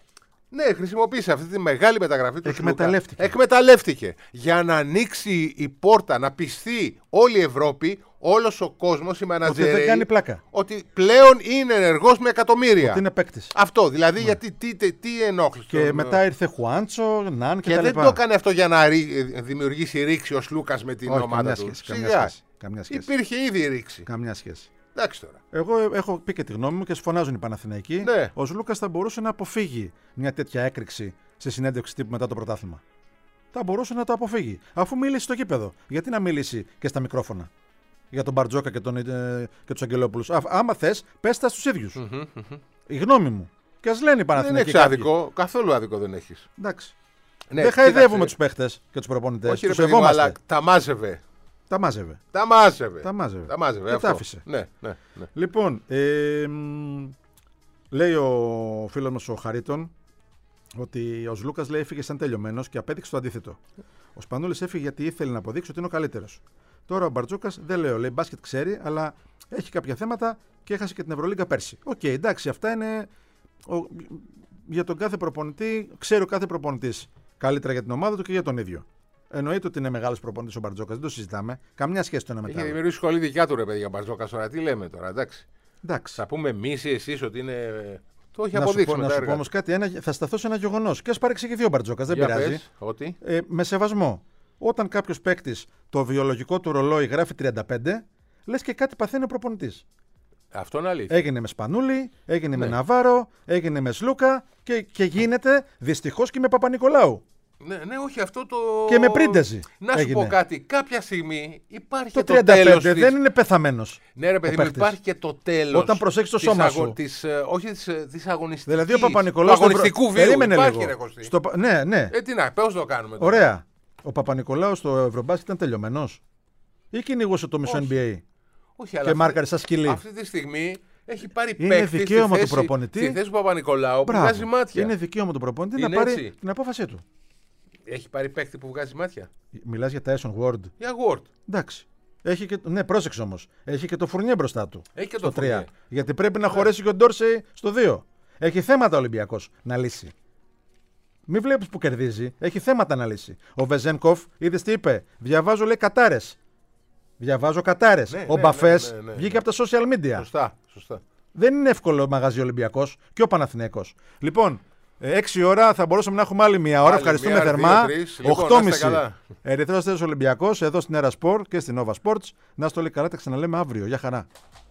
Ναι, χρησιμοποίησε αυτή τη μεγάλη μεταγραφή του. Εκμεταλλεύτηκε. Εκμεταλλεύτηκε. Για να ανοίξει η πόρτα, να πιστεί όλη η Ευρώπη, όλος ο κόσμος, οι μανατζέροι. Ότι δεν κάνει πλάκα. Ότι πλέον είναι ενεργός με εκατομμύρια. Ότι είναι παίκτης. Αυτό. Δηλαδή, ναι. γιατί τι, τι, τι ενόχλησε. Και τον... μετά ήρθε Χουάντσο, Ναν και, και τα δεν λοιπά. το έκανε αυτό για να ρί... δημιουργήσει ρήξη ο Λούκας με την Όχι, ομάδα καμιά του. Σχέση, καμιά Σιγά. σχέση, καμιά σχέση. Υπήρχε ήδη ρήξη. Καμιά σχέση. Εντάξει τώρα. Εγώ έχω πει και τη γνώμη μου και συμφωνάζουν οι Παναθηναϊκοί. Ναι. Ο Λούκας θα μπορούσε να αποφύγει μια τέτοια έκρηξη σε συνέντευξη τύπου μετά το πρωτάθλημα. Θα μπορούσε να το αποφύγει. Αφού μίλησε στο γήπεδο. Γιατί να μιλήσει και στα μικρόφωνα για τον Μπαρτζόκα και, τον, ε, και τους Αγγελόπουλους. Α, άμα θες, πες τα στους ίδιους. Mm-hmm, mm-hmm. Η γνώμη μου. Και ας λένε οι Παναθηναϊκοί. Δεν έχεις άδικο. Καθόλου άδικο δεν έχεις. Εντάξει. Ναι, δεν χαϊδεύουμε τους παίχτες και τους προπονητές. Όχι, τους ρε παιδί μου, σεβόμαστε. αλλά τα μάζευε. Τα μάζευε. Τα μάζευε. Τα μάζευε. Τα μάζευε. Και Αυτό. τα άφησε. Ναι, ναι, ναι. Λοιπόν, ε, μ, λέει ο φίλος μας ο Χαρίτων ότι ο Λούκας λέει έφυγε σαν τελειωμένος και απέδειξε το αντίθετο. Ο Σπανούλης έφυγε γιατί ήθελε να αποδείξει ότι είναι ο καλύτερος. Τώρα ο Μπαρτζόκας δεν λέω, λέει μπάσκετ ξέρει, αλλά έχει κάποια θέματα και έχασε και την Ευρωλίγκα πέρσι. Οκ, okay, εντάξει, αυτά είναι ο, για τον κάθε προπονητή, ξέρει ο κάθε προπονητής καλύτερα για την ομάδα του και για τον ίδιο. Εννοείται ότι είναι μεγάλος προπονητής ο Μπαρτζόκας, δεν το συζητάμε. Καμιά σχέση το ένα με το Έχει άλλο. δημιουργήσει σχολή δικιά του ρε παιδιά ο Μπαρτζόκας τώρα. Τι λέμε τώρα, εντάξει. εντάξει. Θα πούμε εμείς ή εσείς ότι είναι. Το έχει να αποδείξει. Σου πω, να σου πω όμως κάτι, ένα, θα σταθώ σε ένα γεγονός. Και ας παρεξηγηθεί ο Μπαρτζόκας, δεν Για πειράζει. πες, ότι. Ε, με σεβασμό. Όταν κάποιος παίκτης το βιολογικό του ρολόι γράφει τριάντα πέντε, λες και κάτι παθαίνει ο προπονητής. Αυτό είναι αλήθεια. Έγινε με Σπανούλη, έγινε ναι. με Ναβάρο, έγινε με Σλούκα και, και γίνεται δυστυχώς και με Παπα-Νικολάου. Ναι, ναι, όχι αυτό το. Και με Πρίντεζη. Να σου έγινε. πω κάτι. Κάποια στιγμή υπάρχει Το και το τριάντα πέντε τέλος δεν της... είναι πεθαμένος. Ναι, ρε παιδί μου, υπάρχει και το τέλος. Όταν προσέξεις το σώμα αγω... σου. Της, όχι της, της αγωνιστικής. Δηλαδή ο Παπα-Νικολάου. Του αγωνιστικού Ευρω... βίου. Περίμενε Υπάρχει, λίγο. ρε Κωστή. Στο... Ναι, ναι. Ε, τι να, πώς το κάνουμε τώρα. Ωραία. Ο Παπα-Νικολάου στο Ευρωμπάσκετ ήταν τελειωμένος ή κυνηγούσε το μισό N B A. Όχι, αλλά και μάρκαρε σαν σκυλί. Αυτή τη στιγμή έχει πάρει είναι παίκτη δικαίωμα στη θέση, του προπονητή. στη θέση του Παπα-Νικολάου που Μπράβο. βγάζει μάτια. Είναι δικαίωμα του προπονητή Είναι να πάρει έτσι. την απόφασή του. Έχει πάρει παίκτη που βγάζει μάτια. Μιλάς για Tyson Ward. Για Ward. Εντάξει. Έχει και... Ναι, πρόσεξε όμως. Έχει και το Φουρνιέ μπροστά του. Έχει και στο το τρία. Φουρνιέ. Γιατί πρέπει να χωρέσει και ο Ντόρσεϊ στο δύο. Έχει θέματα ο Ολυμπιακός να λύσει. Μην βλέπεις που κερδίζει. Έχει θέματα να λύσει. Ο Βεζένκοφ, είδες τι είπε. Διαβάζω, λέει, κατάρες. Διαβάζω κατάρες. Ναι, ο ναι, Μπαφές ναι, ναι, ναι, ναι. βγήκε από τα social media. Σωστά, σωστά. Δεν είναι εύκολο μαγαζί Ολυμπιακός και ο Παναθηναίκος. Λοιπόν, έξι ώρα θα μπορούσαμε να έχουμε άλλη μία ώρα. Άλλη Ευχαριστούμε μία, θερμά. δύο, τρεις. Λοιπόν, οκτώ και να είστε μισή. καλά. Ερυθρός Αστέρας Ολυμπιακός εδώ στην Έρα Sport και στην Nova Sports. Να είστε όλοι καλά, τα ξαναλέμε αύριο. Γεια χαρά.